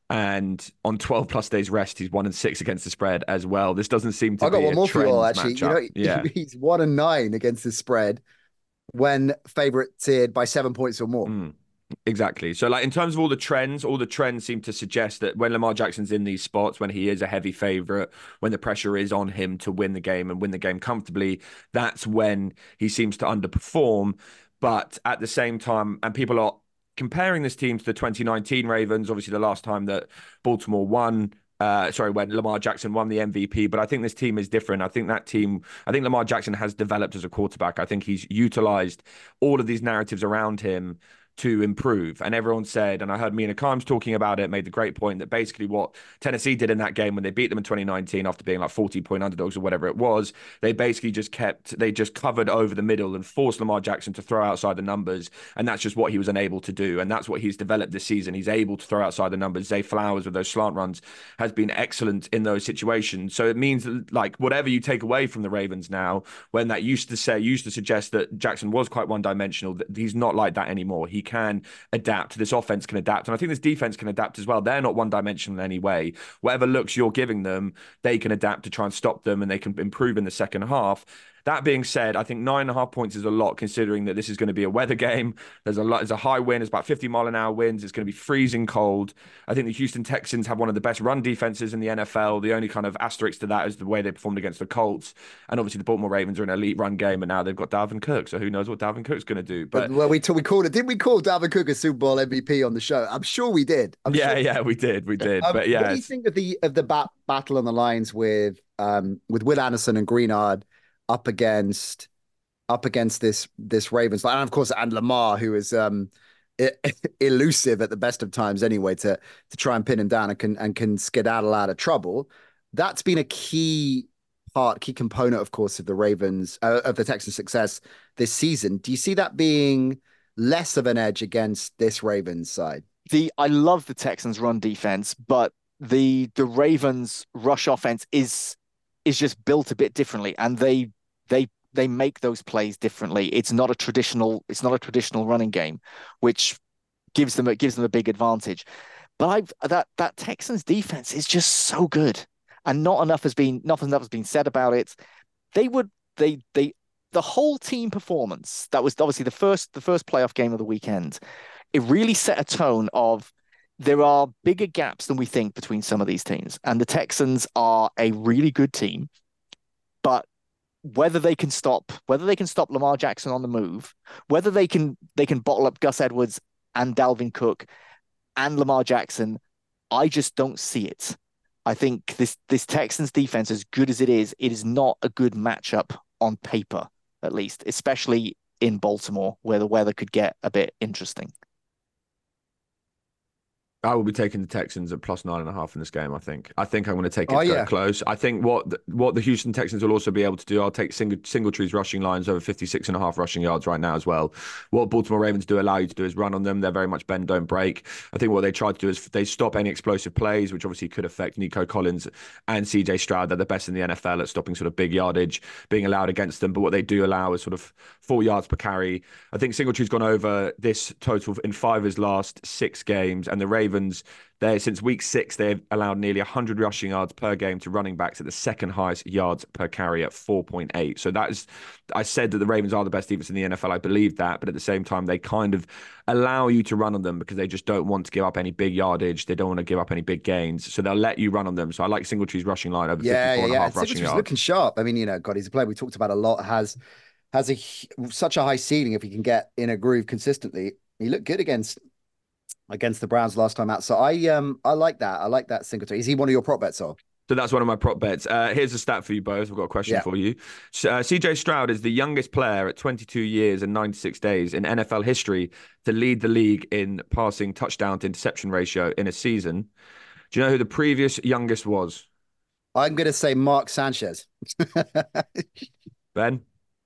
And on twelve plus days rest, he's one and six against the spread as well. This doesn't seem to I got be one a more for you all, trend actually. You know, matchup. Yeah. he's one and nine against the spread when favorited by seven points or more. Mm. Exactly. So, like in terms of all the trends, all the trends seem to suggest that when Lamar Jackson's in these spots, when he is a heavy favorite, when the pressure is on him to win the game and win the game comfortably, that's when he seems to underperform. But at the same time, and people are comparing this team to the twenty nineteen Ravens, obviously the last time that Baltimore won. Uh, sorry, when Lamar Jackson won the M V P, but I think this team is different. I think that team, I think Lamar Jackson has developed as a quarterback. I think he's utilized all of these narratives around him to improve. And everyone said, and I heard Mina Kimes talking about it, made the great point that basically what Tennessee did in that game when they beat them in twenty nineteen after being like forty point underdogs or whatever it was, they basically just kept, they just covered over the middle and forced Lamar Jackson to throw outside the numbers. And that's just what he was unable to do. And that's what he's developed this season. He's able to throw outside the numbers. Zay Flowers with those slant runs has been excellent in those situations. So it means that, like, whatever you take away from the Ravens now, when that used to say, used to suggest that Jackson was quite one dimensional, that he's not like that anymore. He can adapt. This offense can adapt. And I think this defense can adapt as well. They're not one dimensional in any way. Whatever looks you're giving them, they can adapt to try and stop them and they can improve in the second half. That being said, I think nine and a half points is a lot considering that this is going to be a weather game. There's a lot, there's a high wind, it's about fifty mile an hour winds. It's going to be freezing cold. I think the Houston Texans have one of the best run defenses in the N F L. The only kind of asterisk to that is the way they performed against the Colts. And obviously the Baltimore Ravens are an elite run game, and now they've got Dalvin Cook. So who knows what Dalvin Cook's going to do? But, But well, we we called it. Did we call Dalvin Cook a Super Bowl M V P on the show? I'm sure we did. I'm yeah, sure. yeah, we did, we did. Um, but yeah, what do you think of the of the bat, battle on the lines with um with Will Anderson and Greenard up against up against this this Ravens line, and of course, and Lamar, who is um elusive at the best of times anyway, to to try and pin him down and can and can skedaddle out of trouble. That's been a key part, key component, of course, of the Ravens uh, of the Texans' success this season. Do you see that being less of an edge against this Ravens side? The I love the Texans' run defense, but the the Ravens' rush offense is is just built a bit differently, and they they they make those plays differently. It's not a traditional it's not a traditional running game, which gives them it gives them a big advantage. But I've that that Texans defense is just so good, and not enough has been not enough has been said about it. They would they they the whole team performance, that was obviously the first the first playoff game of the weekend. It really set a tone of there are bigger gaps than we think between some of these teams, and the Texans are a really good team, but whether they can stop whether they can stop Lamar Jackson on the move, whether they can they can bottle up Gus Edwards and Dalvin Cook and Lamar Jackson, I just don't see it. I think this this Texans defense, as good as it is, it is not a good matchup on paper, at least, especially in Baltimore, where the weather could get a bit interesting. I will be taking the Texans at plus nine and a half in this game. I think. I think I'm going to take it Oh, to go yeah. close. I think what the, what the Houston Texans will also be able to do. I'll take single Singletry's rushing lines over fifty-six and a half rushing yards right now as well. What Baltimore Ravens do allow you to do is run on them. They're very much bend don't break. I think what they try to do is they stop any explosive plays, which obviously could affect Nico Collins and C J Stroud. They're the best in the N F L at stopping sort of big yardage being allowed against them. But what they do allow is sort of four yards per carry. I think Singletry's gone over this total in five of his last six games, and the Ravens. They since week six, they've allowed nearly one hundred rushing yards per game to running backs at the second highest yards per carry at four point eight. So that is, I said that the Ravens are the best defense in the N F L. I believe that, but at the same time, they kind of allow you to run on them because they just don't want to give up any big yardage. They don't want to give up any big gains. So they'll let you run on them. So I like Singletry's rushing line over Yeah, fifty-four yeah, and a yeah. half And rushing Singleton was yards. looking sharp. I mean, you know, God, he's a player we talked about a lot. Has has a hu- such a high ceiling if he can get in a groove consistently. He looked good against against the Browns last time out. So I um I like that. I like that Singletary. Is he one of your prop bets, or? So that's one of my prop bets. Uh, here's a stat for you both. I've got a question Yeah. for you. Uh, C J Stroud is the youngest player at twenty-two years and ninety-six days in N F L history to lead the league in passing touchdown to interception ratio in a season. Do you know who the previous youngest was? I'm going to say Mark Sanchez. Ben?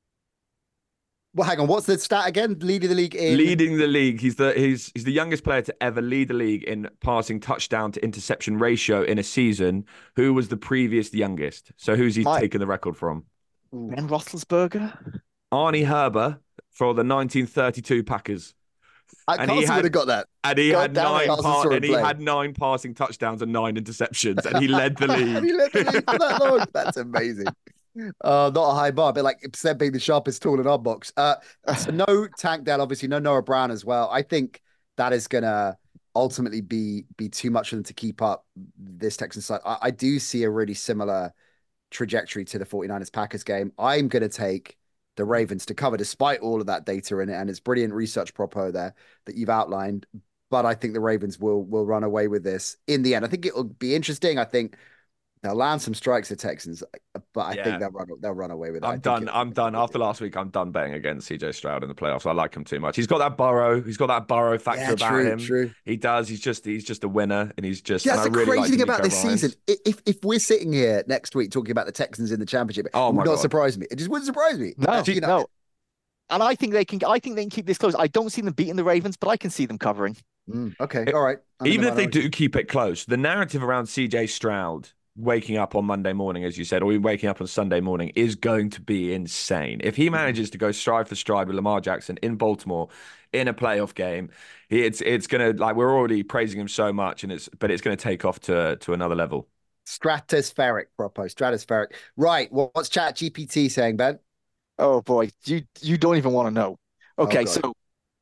Well, hang on. What's the stat again? Leading the league in Leading the league. He's the he's he's the youngest player to ever lead the league in passing touchdown to interception ratio in a season. Who was the previous youngest? So who's he My- taken the record from? Ben Roethlisberger. Arnie Herber for the nineteen thirty-two Packers. I and Carson he had- would have got that. And he God had damn it, nine Carson pa- saw him and he play. had nine passing touchdowns and nine interceptions, and he led the and league. he led the league for that long. That's amazing. Uh, not a high bar, but like Seb being the sharpest tool in our box. Uh, so no Tank Dell, obviously no Noah Brown as well. I think that is gonna ultimately be be too much for them to keep up this Texans side. I, I do see a really similar trajectory to the 49ers Packers game. I'm gonna take the Ravens to cover despite all of that data in it, and it's brilliant research propo there that you've outlined. But I think the Ravens will will run away with this in the end. I think it'll be interesting. I think they'll land some strikes at Texans, but I Yeah. think they'll run they'll run away with it. I I'm think done. it- I'm done. After last week, I'm done betting against C J Stroud in the playoffs. I like him too much. He's got that Burrow. He's got that Burrow factor Yeah, about true, him. true. He does. He's just he's just a winner, and he's just. Yeah, and that's I the really crazy like thing about D'Amico this Ryans. season. I- If if we're sitting here next week talking about the Texans in the championship, it Oh would my not God. surprise me. It just wouldn't surprise me. No, Actually, you know, no. And I think they can. I think they can keep this close. I don't see them beating the Ravens, but I can see them covering. Mm, okay, all right. I'm in Even the if they minority. do keep it close, the narrative around C J Stroud waking up on Monday morning, as you said, or waking up on Sunday morning, is going to be insane. If he manages to go stride for stride with Lamar Jackson in Baltimore in a playoff game, he- it's it's gonna like we're already praising him so much, and it's but it's gonna take off to to another level. Stratospheric, propo, stratospheric. Right. Well, what's Chat G P T saying, Ben? Oh boy, you you don't even want to know. Okay, God. so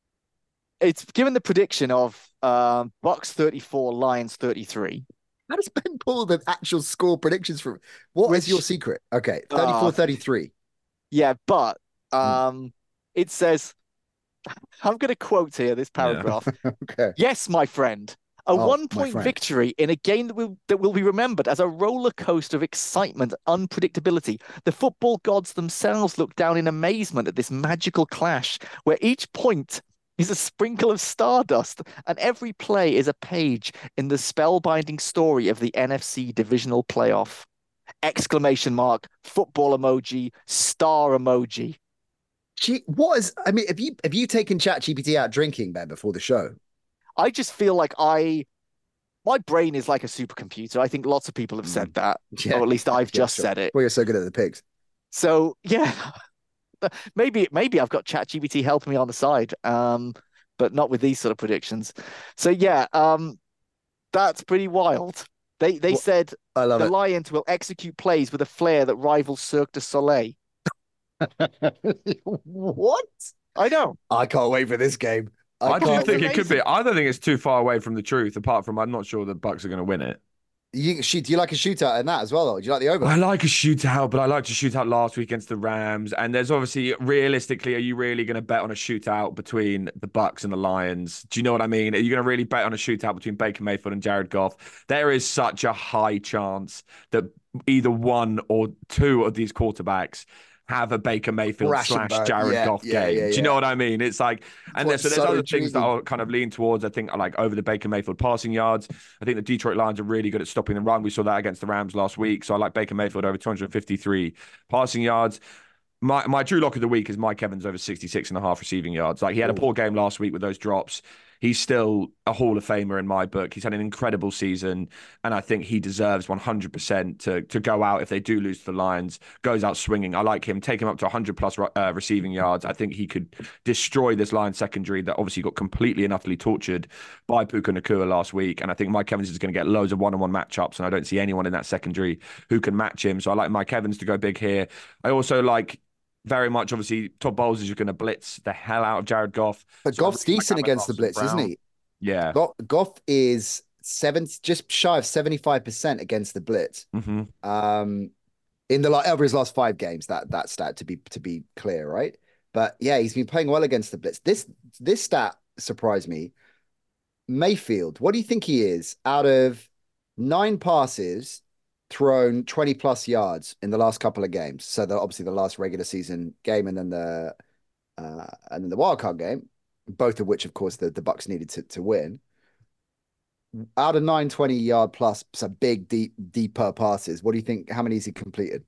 it's given the prediction of um, Bucks thirty-four, Lions thirty-three. How does Ben pull the actual score predictions from? What is Which- your secret? Okay, Ah. thirty-four thirty-three. Yeah, but Hmm. um, it says, I'm going to quote here this paragraph. Okay. Yes, my friend. A Oh, my one-point friend. victory in a game that will that will be remembered as a roller coaster of excitement, unpredictability. The football gods themselves look down in amazement at this magical clash, where each point is a sprinkle of stardust, and every play is a page in the spellbinding story of the N F C divisional playoff. Exclamation mark, football emoji, star emoji. Gee, what is? I mean, have you have you taken Chat G P T out drinking, Ben, before the show? I just feel like I, my brain is like a supercomputer. I think lots of people have said that, Yeah. or at least I've Yeah, just sure. said it. Well, you're so good at the pigs. So yeah, maybe maybe I've got ChatGPT helping me on the side, um, but not with these sort of predictions. So yeah, um, that's pretty wild. They they Well, said I love the it. Lions will execute plays with a flair that rivals Cirque du Soleil. What? I know. I can't wait for this game. I, do can't think wait. it could be. I don't think it's too far away from the truth. Apart from, I'm not sure the Bucks are going to win it. You shoot. Do you like a shootout in that as well? Though? Do you like the over? I like a shootout, but I like to shoot out last week against the Rams. And there's obviously, realistically, are you really going to bet on a shootout between the Bucks and the Lions? Do you know what I mean? Are you going to really bet on a shootout between Baker Mayfield and Jared Goff? There is such a high chance that either one or two of these quarterbacks have a Baker Mayfield Crash and slash burn. Jared Yeah, Goff yeah, game. yeah, Do you yeah. know what I mean? It's like, and there's, so there's so other things that intriguing. I'll kind of lean towards. I think like over the Baker Mayfield passing yards. I think the Detroit Lions are really good at stopping the run. We saw that against the Rams last week. So I like Baker Mayfield over two hundred fifty-three passing yards. My my Drew Lock of the week is Mike Evans over sixty-six and a half receiving yards. Like he had a Ooh. poor game last week with those drops. He's still a Hall of Famer in my book. He's had an incredible season, and I think he deserves one hundred percent to to go out if they do lose to the Lions, goes out swinging. I like him. Take him up to one hundred plus uh, receiving yards. I think he could destroy this Lions secondary that obviously got completely and utterly tortured by Puka Nacua last week. And I think Mike Evans is going to get loads of one-on-one matchups, and I don't see anyone in that secondary who can match him. So I like Mike Evans to go big here. I also like very much, obviously, Todd Bowles is just going to blitz the hell out of Jared Goff. But So Goff's I really decent like against the Russell blitz, Brown. isn't he? Yeah. Goff, Goff is seven, just shy of seventy-five percent against the blitz. Mm-hmm. Um, in the over his last five games, that that stat to be to be clear, right? But yeah, he's been playing well against the blitz. This this stat surprised me. Mayfield, what do you think he is out of nine passes thrown twenty plus yards in the last couple of games? So the, obviously the last regular season game and then the uh, and then the wildcard game, both of which, of course, the, the Bucks needed to, to win. Out of nine twenty yard plus some big, deep, deeper passes, what do you think? How many has he completed?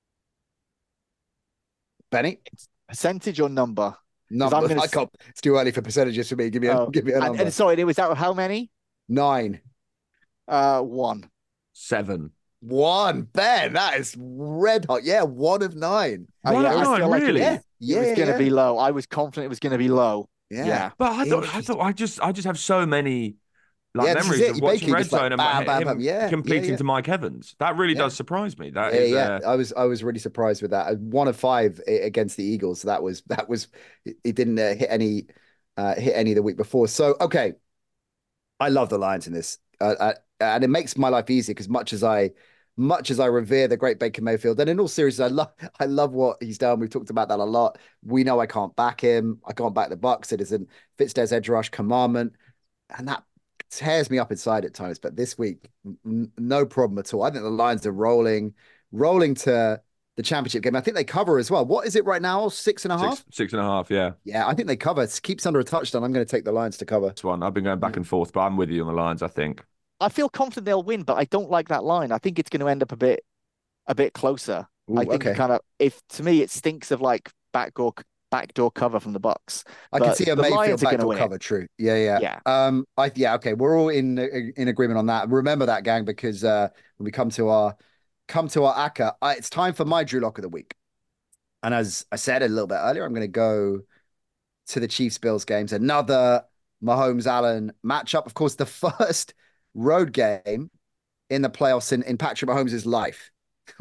Benny? Percentage or number? Number. I'm gonna I s- can't, it's too early for percentages for me. Give me a, Oh, give me a and, number. and sorry, it was out of how many? Nine. Uh, one. Seven. One. Ben, that is red hot. Yeah, one of nine. Uh, One yeah, of I nine, feel like it really? was- Yeah. It Yeah. was going to yeah. be low. I was confident it was going to be low. Yeah. Yeah. But I thought, I Interesting. thought I just I just have so many like Yeah, this is memories it. of You watching basically Red just like Zone and bam, my- bam, him bam. Yeah, yeah, completing yeah. to Mike Evans. That really Yeah. does surprise me. That Yeah, is, yeah. uh, I was I was really surprised with that. One of five i- against the Eagles. So that was that was it didn't uh, hit any uh, hit any the week before. So okay, I love the Lions in this, uh, uh, and it makes my life easier because much as I much as I revere the great Baker Mayfield, and in all seriousness, I love I love what he's done. We've talked about that a lot. We know I can't back him. I can't back the Bucks. It isn't Fitzdale's edge rush commandment, and that tears me up inside at times. But this week, n- no problem at all. I think the Lions are rolling, rolling to the championship game. I think they cover as well. What is it right now? Six and a half? six, six and a half. Yeah, Yeah, I think they cover. It keeps under a touchdown. I'm going to take the Lions to cover. this one. I've been going back and forth, but I'm with you on the Lions. I think. I feel confident they'll win, but I don't like that line. I think it's going to end up a bit, a bit closer. Ooh, I think okay. kind of, if to me, it stinks of like backdoor, backdoor cover from the Bucks. I can But see a the Mayfield Lions are gonna backdoor win it. cover. True. Yeah, yeah. Yeah. Um, I yeah, okay. We're all in in agreement on that. Remember that, gang, because uh, when we come to our come to our A C C A, I, it's time for my Drew Lock of the week. And as I said a little bit earlier, I'm going to go to the Chiefs Bills games. Another Mahomes Allen matchup. Of course, the first road game in the playoffs in, in Patrick Mahomes' life.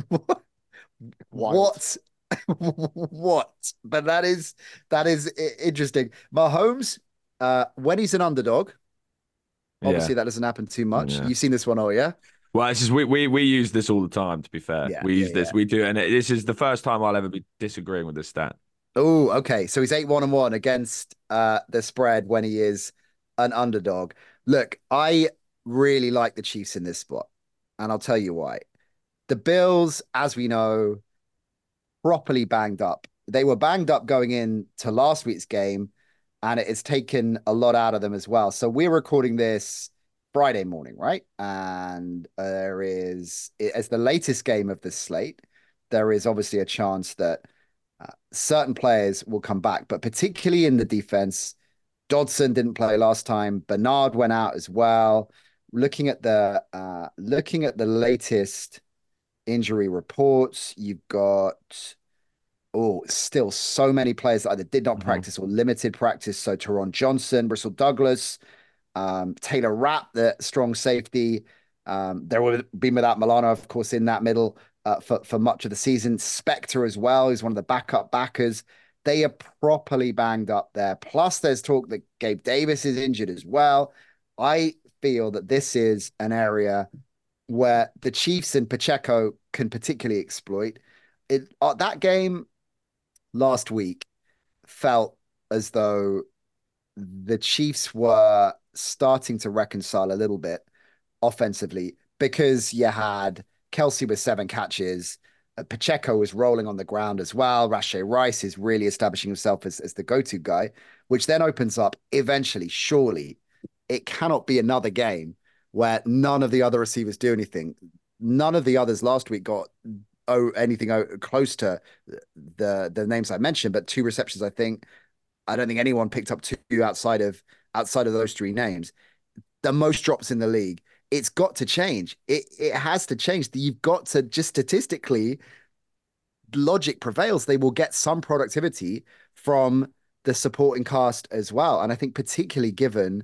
Wild. What? What? But that is that is i- interesting. Mahomes, uh, when he's an underdog, obviously that doesn't happen too much. Yeah. You've seen this one, oh yeah? Well, it's just we, we we use this all the time. To be fair, Yeah, we use yeah, this. yeah. We do, and it, this is the first time I'll ever be disagreeing with this stat. Oh, okay. So he's eight one and one against uh the spread when he is an underdog. Look, I really like the Chiefs in this spot, and I'll tell you why. The Bills, as we know, properly banged up. They were banged up going into last week's game, and it's taken a lot out of them as well. So we're recording this Friday morning, right? And there is, as the latest game of the slate, there is obviously a chance that uh, certain players will come back, but particularly in the defense, Dodson didn't play last time. Bernard went out as well. Looking at the uh, looking at the latest injury reports, you've got oh, still so many players that either did not Mhm. practice or limited practice. So Teron Johnson, Bristol Douglas, um, Taylor Rapp, the strong safety. Um, there will be without Milano, of course, in that middle uh, for, for much of the season. Spectre as well, who's one of the backup backers. They are properly banged up there. Plus, there's talk that Gabe Davis is injured as well. I feel that this is an area where the Chiefs and Pacheco can particularly exploit. It uh, that game last week felt as though the Chiefs were starting to reconcile a little bit offensively because you had Kelsey with seven catches, Uh, Pacheco is rolling on the ground as well. Rashee Rice is really establishing himself as, as the go-to guy, which then opens up eventually, surely, it cannot be another game where none of the other receivers do anything. None of the others last week got oh, anything oh, close to the the names I mentioned, but two receptions, I think. I don't think anyone picked up two outside of outside of those three names. The most drops in the league. It's got to change. It it has to change. You've got to just statistically, logic prevails. They will get some productivity from the supporting cast as well. And I think particularly given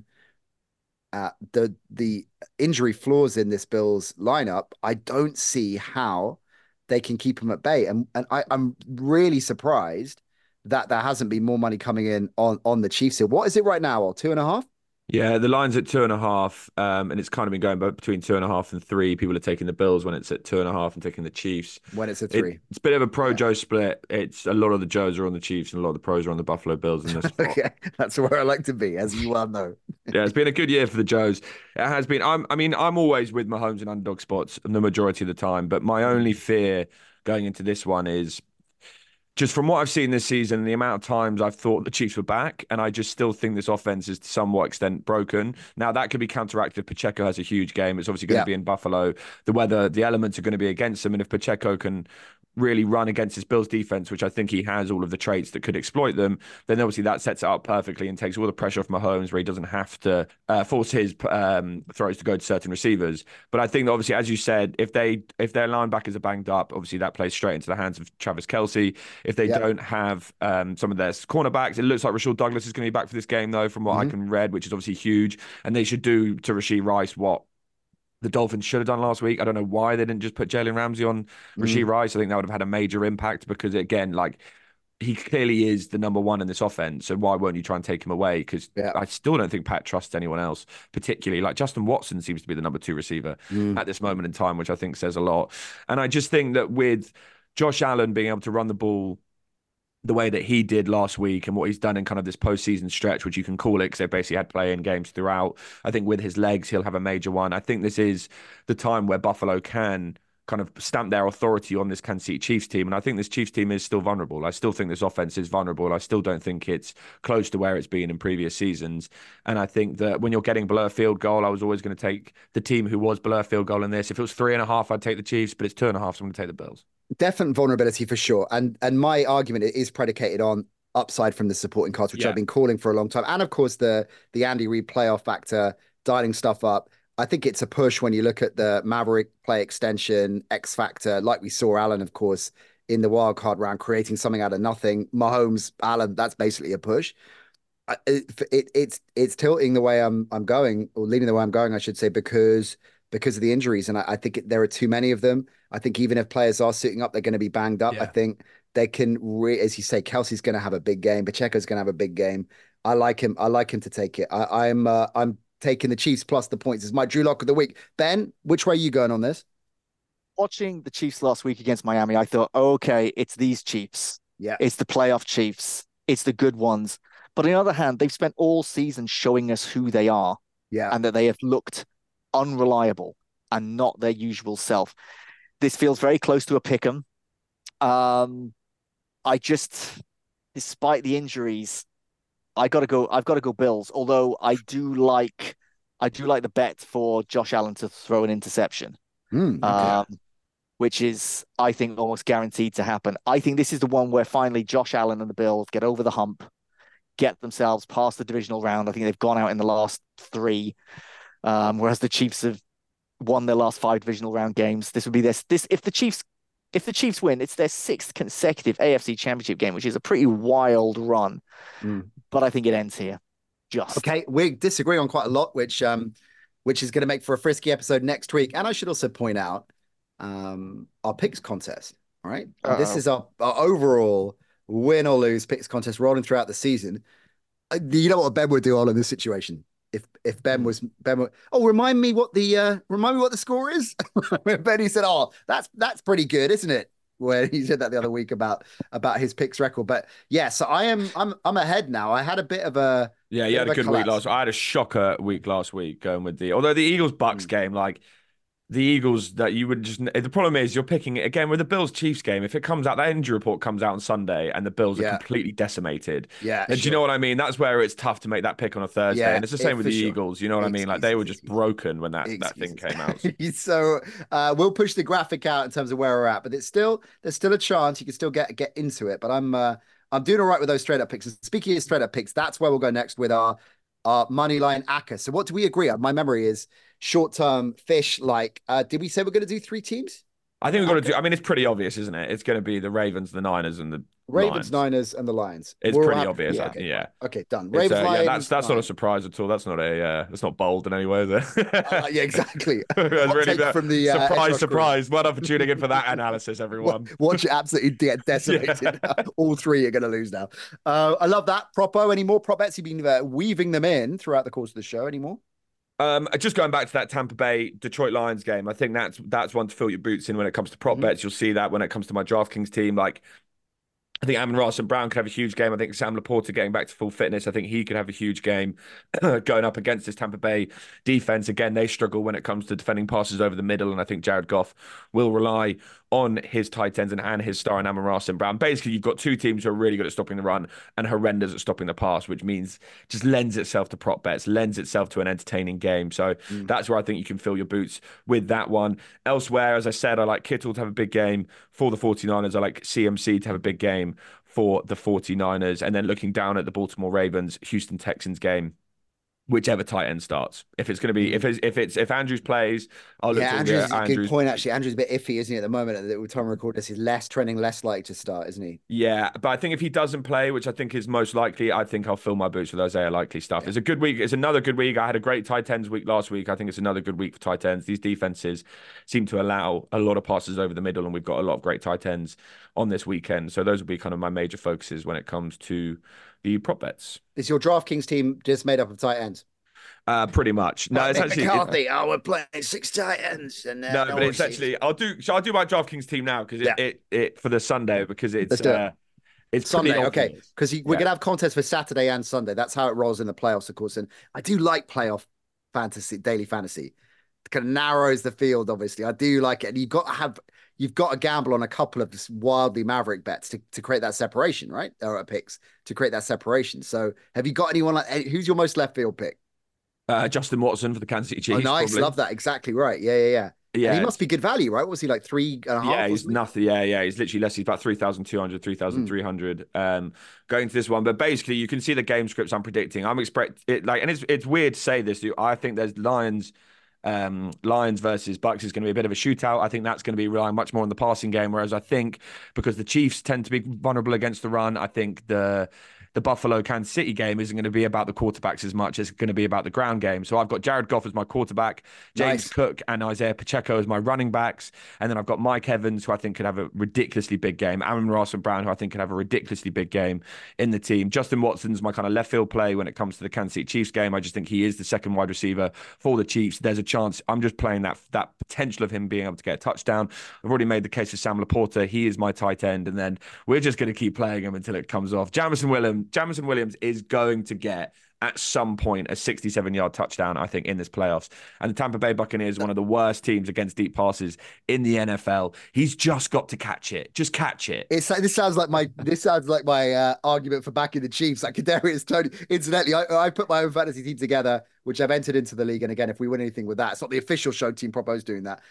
uh, the the injury flaws in this Bills lineup, I don't see how they can keep them at bay. And and I, I'm really surprised that there hasn't been more money coming in on on the Chiefs here. What is it right now? Or two and a half? Yeah, the line's at two and a half, um, and it's kind of been going between two and a half and three. People are taking the Bills when it's at two and a half and taking the Chiefs when it's a three. It, it's a bit of a pro yeah. Joe split. It's a lot of the Joes are on the Chiefs and a lot of the pros are on the Buffalo Bills in this spot. Okay, that's where I like to be, as you well know. Yeah, it's been a good year for the Joes. It has been. I'm, I mean, I'm always with Mahomes and underdog spots the majority of the time, but my only fear going into this one is just from what I've seen this season, the amount of times I've thought the Chiefs were back, and I just still think this offense is to somewhat extent broken. Now, that could be counteracted if Pacheco has a huge game. It's obviously going yeah. to be in Buffalo. The weather, the elements are going to be against him, and if Pacheco can really run against his Bills defense, which I think he has all of the traits that could exploit them, then obviously that sets it up perfectly and takes all the pressure off Mahomes, where he doesn't have to uh, force his um, throws to go to certain receivers. But I think that obviously, as you said, if they if their linebackers are banged up, obviously that plays straight into the hands of Travis Kelce. If they yep. don't have um, some of their cornerbacks, it looks like Rashawn Douglas is going to be back for this game, though, from what mm-hmm. I can read, which is obviously huge. And they should do to Rashee Rice what the Dolphins should have done last week. I don't know why they didn't just put Jalen Ramsey on Rashee mm. Rice. I think that would have had a major impact because, again, like he clearly is the number one in this offense. So why won't you try and take him away? Because yeah. I still don't think Pat trusts anyone else, particularly. Like Justin Watson seems to be the number two receiver mm. at this moment in time, which I think says a lot. And I just think that with Josh Allen being able to run the ball the way that he did last week and what he's done in kind of this postseason stretch, which you can call it because they basically had play-in games throughout. I think with his legs, he'll have a major one. I think this is the time where Buffalo can kind of stamp their authority on this Kansas City Chiefs team. And I think this Chiefs team is still vulnerable. I still think this offense is vulnerable. I still don't think it's close to where it's been in previous seasons. And I think that when you're getting below a field goal, I was always going to take the team who was below a field goal in this. If it was three and a half, I'd take the Chiefs, but it's two and a half, so I'm going to take the Bills. Definite vulnerability for sure. And and my argument is predicated on upside from the supporting cast, which yeah. I've been calling for a long time. And of course, the the Andy Reid playoff factor, dialing stuff up. I think it's a push when you look at the Maverick play extension, X factor, like we saw Allen, of course, in the wildcard round, creating something out of nothing. Mahomes, Allen, that's basically a push. It, it, it's it's tilting the way I'm I'm going, or leaning the way I'm going, I should say, because because of the injuries. And I, I think it, there are too many of them. I think even if players are suiting up, they're going to be banged up. Yeah. I think they can, re- as you say, Kelsey's going to have a big game. Pacheco's going to have a big game. I like him. I like him to take it. I, I'm uh, I'm taking the Chiefs plus the points. It's my Drew Lock of the week. Ben, which way are you going on this? Watching the Chiefs last week against Miami, I thought, oh, okay, it's these Chiefs. Yeah, it's the playoff Chiefs. It's the good ones. But on the other hand, they've spent all season showing us who they are. Yeah, and that they have looked unreliable and not their usual self. This feels very close to a pick 'em. Um, I just, despite the injuries, I gotta go. I've got to go Bills. Although I do like, I do like the bet for Josh Allen to throw an interception, mm, okay. um, which is, I think, almost guaranteed to happen. I think this is the one where finally Josh Allen and the Bills get over the hump, get themselves past the divisional round. I think they've gone out in the last three, um, whereas the Chiefs have won their last five divisional round games. This would be this. This if the Chiefs, if the Chiefs win, it's their sixth consecutive A F C Championship game, which is a pretty wild run. Mm. But I think it ends here. Just okay. We disagree on quite a lot, which um, which is going to make for a frisky episode next week. And I should also point out um, our picks contest. All right, Uh-oh. This is our, our overall win or lose picks contest rolling throughout the season. Uh, you know what Ben would do all in this situation? If if Ben was Ben, were, oh, remind me what the uh, remind me what the score is. Ben, he said, "Oh, that's that's pretty good, isn't it?" Where he said that the other week about about his picks record. But yeah, so I am I'm I'm ahead now. I had a bit of a yeah, you had a good collapse. week last. I had a shocker week last week going with the although the Eagles Bucks mm. game, like the Eagles that you would just the problem is you're picking it again with the Bills Chiefs game. If it comes out, that injury report comes out on Sunday and the Bills Yeah. are completely decimated. Yeah, And do you sure. know what I mean? That's where it's tough to make that pick on a Thursday. Yeah, And it's the same it- with for the sure. Eagles. You know what I mean? Like they were just Excuses. broken when that, that thing Excuses. came out. So uh, we'll push the graphic out in terms of where we're at, but it's still there's still a chance you can still get get into it. But I'm uh, I'm doing all right with those straight up picks. And speaking of straight up picks, that's where we'll go next with our our money line A C C A. So what do we agree on? My memory is short term fish. Like, uh, did we say we're going to do three teams? I think we've got to do. I mean, it's pretty obvious, isn't it? It's going to be the Ravens, the Niners, and the Ravens, Lions. Niners, and the Lions. It's We're pretty happy- obvious. Yeah, uh, okay, yeah. okay, done. It's, Ravens, uh, yeah, Lions. that's that's not a Lions. surprise at all. That's not a uh, that's not bold in any way, is it? Uh, yeah, exactly. That's Hot really take bad. from the, uh, surprise, Edgerush crew. surprise. Well done for tuning in for that analysis, everyone. Watch it absolutely get decimated. All three are going to lose now. Uh, I love that. Propo, any more prop bets? You've been uh, weaving them in throughout the course of the show. Any more? Um, just going back to that Tampa Bay Detroit Lions game, I think that's that's one to fill your boots in when it comes to prop Mhm. bets. You'll see that when it comes to my DraftKings team. Like, I think Amon Ross and Brown could have a huge game. I think Sam Laporta getting back to full fitness. I think he could have a huge game going up against this Tampa Bay defense. Again, they struggle when it comes to defending passes over the middle, and I think Jared Goff will rely on his tight ends and, and his star in Amon Ross and Brown. Basically, you've got two teams who are really good at stopping the run and horrendous at stopping the pass, which means just lends itself to prop bets, lends itself to an entertaining game. So Mm. that's where I think you can fill your boots with that one. Elsewhere, as I said, I like Kittle to have a big game for the 49ers. I like C M C to have a big game for the 49ers. And then looking down at the Baltimore Ravens, Houston Texans game, whichever tight end starts. If it's going to be, if it's, if it's, if Andrews plays, I'll look Yeah, to Andrews the is a good Andrews. point, actually. Andrews is a bit iffy, isn't he, at the moment? At the time we record this, he's less trending, less likely to start, isn't he? Yeah, but I think if he doesn't play, which I think is most likely, I think I'll fill my boots with Isaiah Likely stuff. Yeah. It's a good week. It's another good week. I had a great tight ends week last week. I think it's another good week for tight ends. These defenses seem to allow a lot of passes over the middle, and we've got a lot of great tight ends on this weekend. So those will be kind of my major focuses when it comes to the prop bets. Is your DraftKings team just made up of tight ends? Uh, pretty much. No, it's Nick actually. it- McCarthy. Oh, we're playing six tight ends. And, uh, No, no but it's one actually. I'll do. So I'll do my DraftKings team now because it, Yeah. it it for the Sunday because it's Let's do it. uh, it's Sunday, pretty okay, obvious. because we're Yeah. going to have contests for Saturday and Sunday. That's how it rolls in the playoffs, of course. And I do like playoff fantasy, daily fantasy. It kind of narrows the field, obviously. I do like it. And you've got to have, you've got to gamble on a couple of just wildly maverick bets to, to create that separation, right? Or picks to create that separation. So have you got anyone like, who's your most left field pick? Uh, Justin Watson for the Kansas City Chiefs. Oh, nice. probably. Love that. Exactly right. Yeah, yeah, yeah. Yeah, And he must be good value, right? What was he like three and a half? yeah, he's wasn't he? nothing. Yeah, yeah, he's literally less. He's about three thousand two hundred, three thousand three hundred um, going to this one. But basically, you can see the game scripts I'm predicting. I'm expect it like, and it's it's weird to say this. I think there's Lions. Um, Lions versus Bucks is going to be a bit of a shootout. I think that's going to be relying much more on the passing game. Whereas I think because the Chiefs tend to be vulnerable against the run, I think the the Buffalo Kansas City game isn't going to be about the quarterbacks as much as it's going to be about the ground game. So I've got Jared Goff as my quarterback, James Nice. Cook and Isaiah Pacheco as my running backs. And then I've got Mike Evans, who I think could have a ridiculously big game. Amon Ross and Brown, who I think could have a ridiculously big game in the team. Justin Watson's my kind of left field play when it comes to the Kansas City Chiefs game. I just think he is the second wide receiver for the Chiefs. There's a chance. I'm just playing that, that potential of him being able to get a touchdown. I've already made the case for Sam Laporta. He is my tight end. And then we're just going to keep playing him until it comes off. Jamison Williams, Jamison Williams is going to get at some point a sixty-seven yard touchdown, I think, in this playoffs. And the Tampa Bay Buccaneers, one of the worst teams against deep passes in the N F L. He's just got to catch it. Just catch it. It's like, this sounds like my this sounds like my uh, argument for backing the Chiefs. Like Kadarius Toney. Incidentally, I, I put my own fantasy team together, which I've entered into the league. And again, if we win anything with that, it's not the official show team proposed doing that.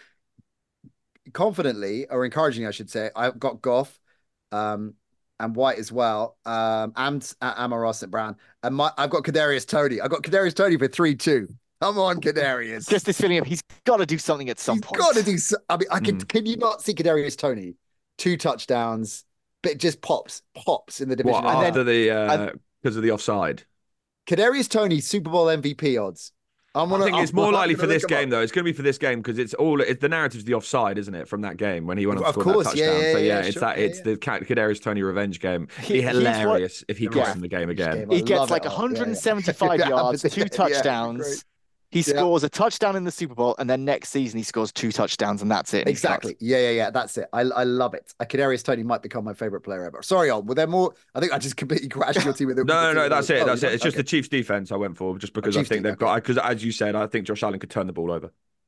Confidently or encouragingly, I should say, I've got Goff, um, and White as well, um, and uh, Amon Ross at Brown, and my, I've got Kadarius Toney. I've got Kadarius Toney for three two. Come on, Kadarius. Just this feeling of he's got to do something at some He's point. got to do. So, I mean, I can. Mm. Can you not see Kadarius Toney, two touchdowns, but just pops, pops in the division. What, And after then the, uh, because of the offside? Kadarius Toney, Super Bowl M V P odds. I'm I gonna, think it's I'm- more I'm likely gonna for this look 'em game, up. though. It's going to be for this game because it's all it's the narrative's the offside, isn't it, from that game when he went on to Of score course, that yeah, touchdown. yeah, so yeah, yeah, yeah, it's sure, that yeah, it's yeah. the Kadarius Toney revenge game. He- It'd be he's what- hilarious if he Yeah. cost him the game again. Game. He I gets love like it. Oh, yeah, yeah. one hundred seventy-five Yeah, yards, but- two yeah, touchdowns. great. He Yeah. scores a touchdown in the Super Bowl, and then next season he scores two touchdowns, and that's it. and he's Exactly. cut. Yeah, yeah, yeah. That's it. I, I love it. Uh, Kadarius Toney might become my favorite player ever. Sorry, Ol. Were there more? I think I just completely crashed your team with it. No, no, no, that's it. Oh, That's you it. It's know? just the Okay. Chiefs defense I went for, just because I Chiefs think de- they've got, because as you said, I think Josh Allen could turn the ball over.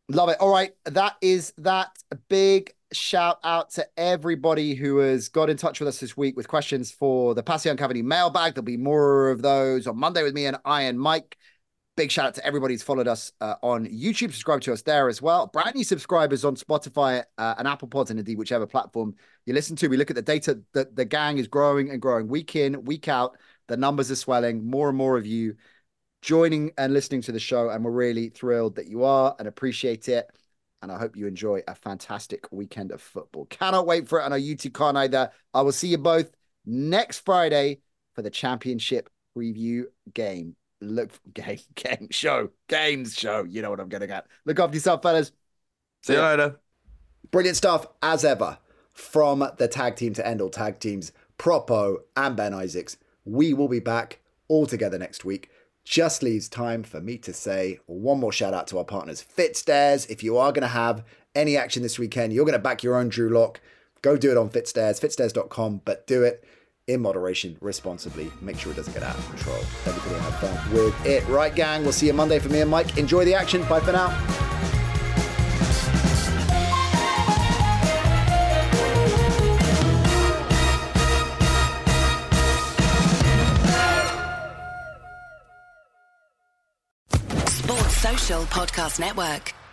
Love it. All right. That is that. A big shout out to everybody who has got in touch with us this week with questions for the Passion Cavani mailbag. There'll be more of those on Monday with me and Iron Mike. Big shout out to everybody who's followed us uh, on YouTube. Subscribe to us there as well. Brand new subscribers on Spotify uh, and Apple Pods, and indeed whichever platform you listen to. We look at the data. The, the gang is growing and growing week in, week out. The numbers are swelling. More and more of you joining and listening to the show, and we're really thrilled that you are and appreciate it. And I hope you enjoy a fantastic weekend of football. Cannot wait for it. I know you two can't either. I will see you both next Friday for the championship preview game. Look, game, game, show, games, show. You know what I'm getting at. Look after yourself, fellas. See you later. Brilliant stuff, as ever, from the tag team to end all tag teams, Propo and Ben Isaacs. We will be back all together next week. Just leaves time for me to say one more shout out to our partners, FitStairs. If you are going to have any action this weekend, you're going to back your own Drew Lock, go do it on FitStairs, fitstairs dot com, but do it in moderation, responsibly. Make sure it doesn't get out of control. Everybody have fun with it. Right, gang? We'll see you Monday for me and Mike. Enjoy the action. Bye for now. Sports Social Podcast Network.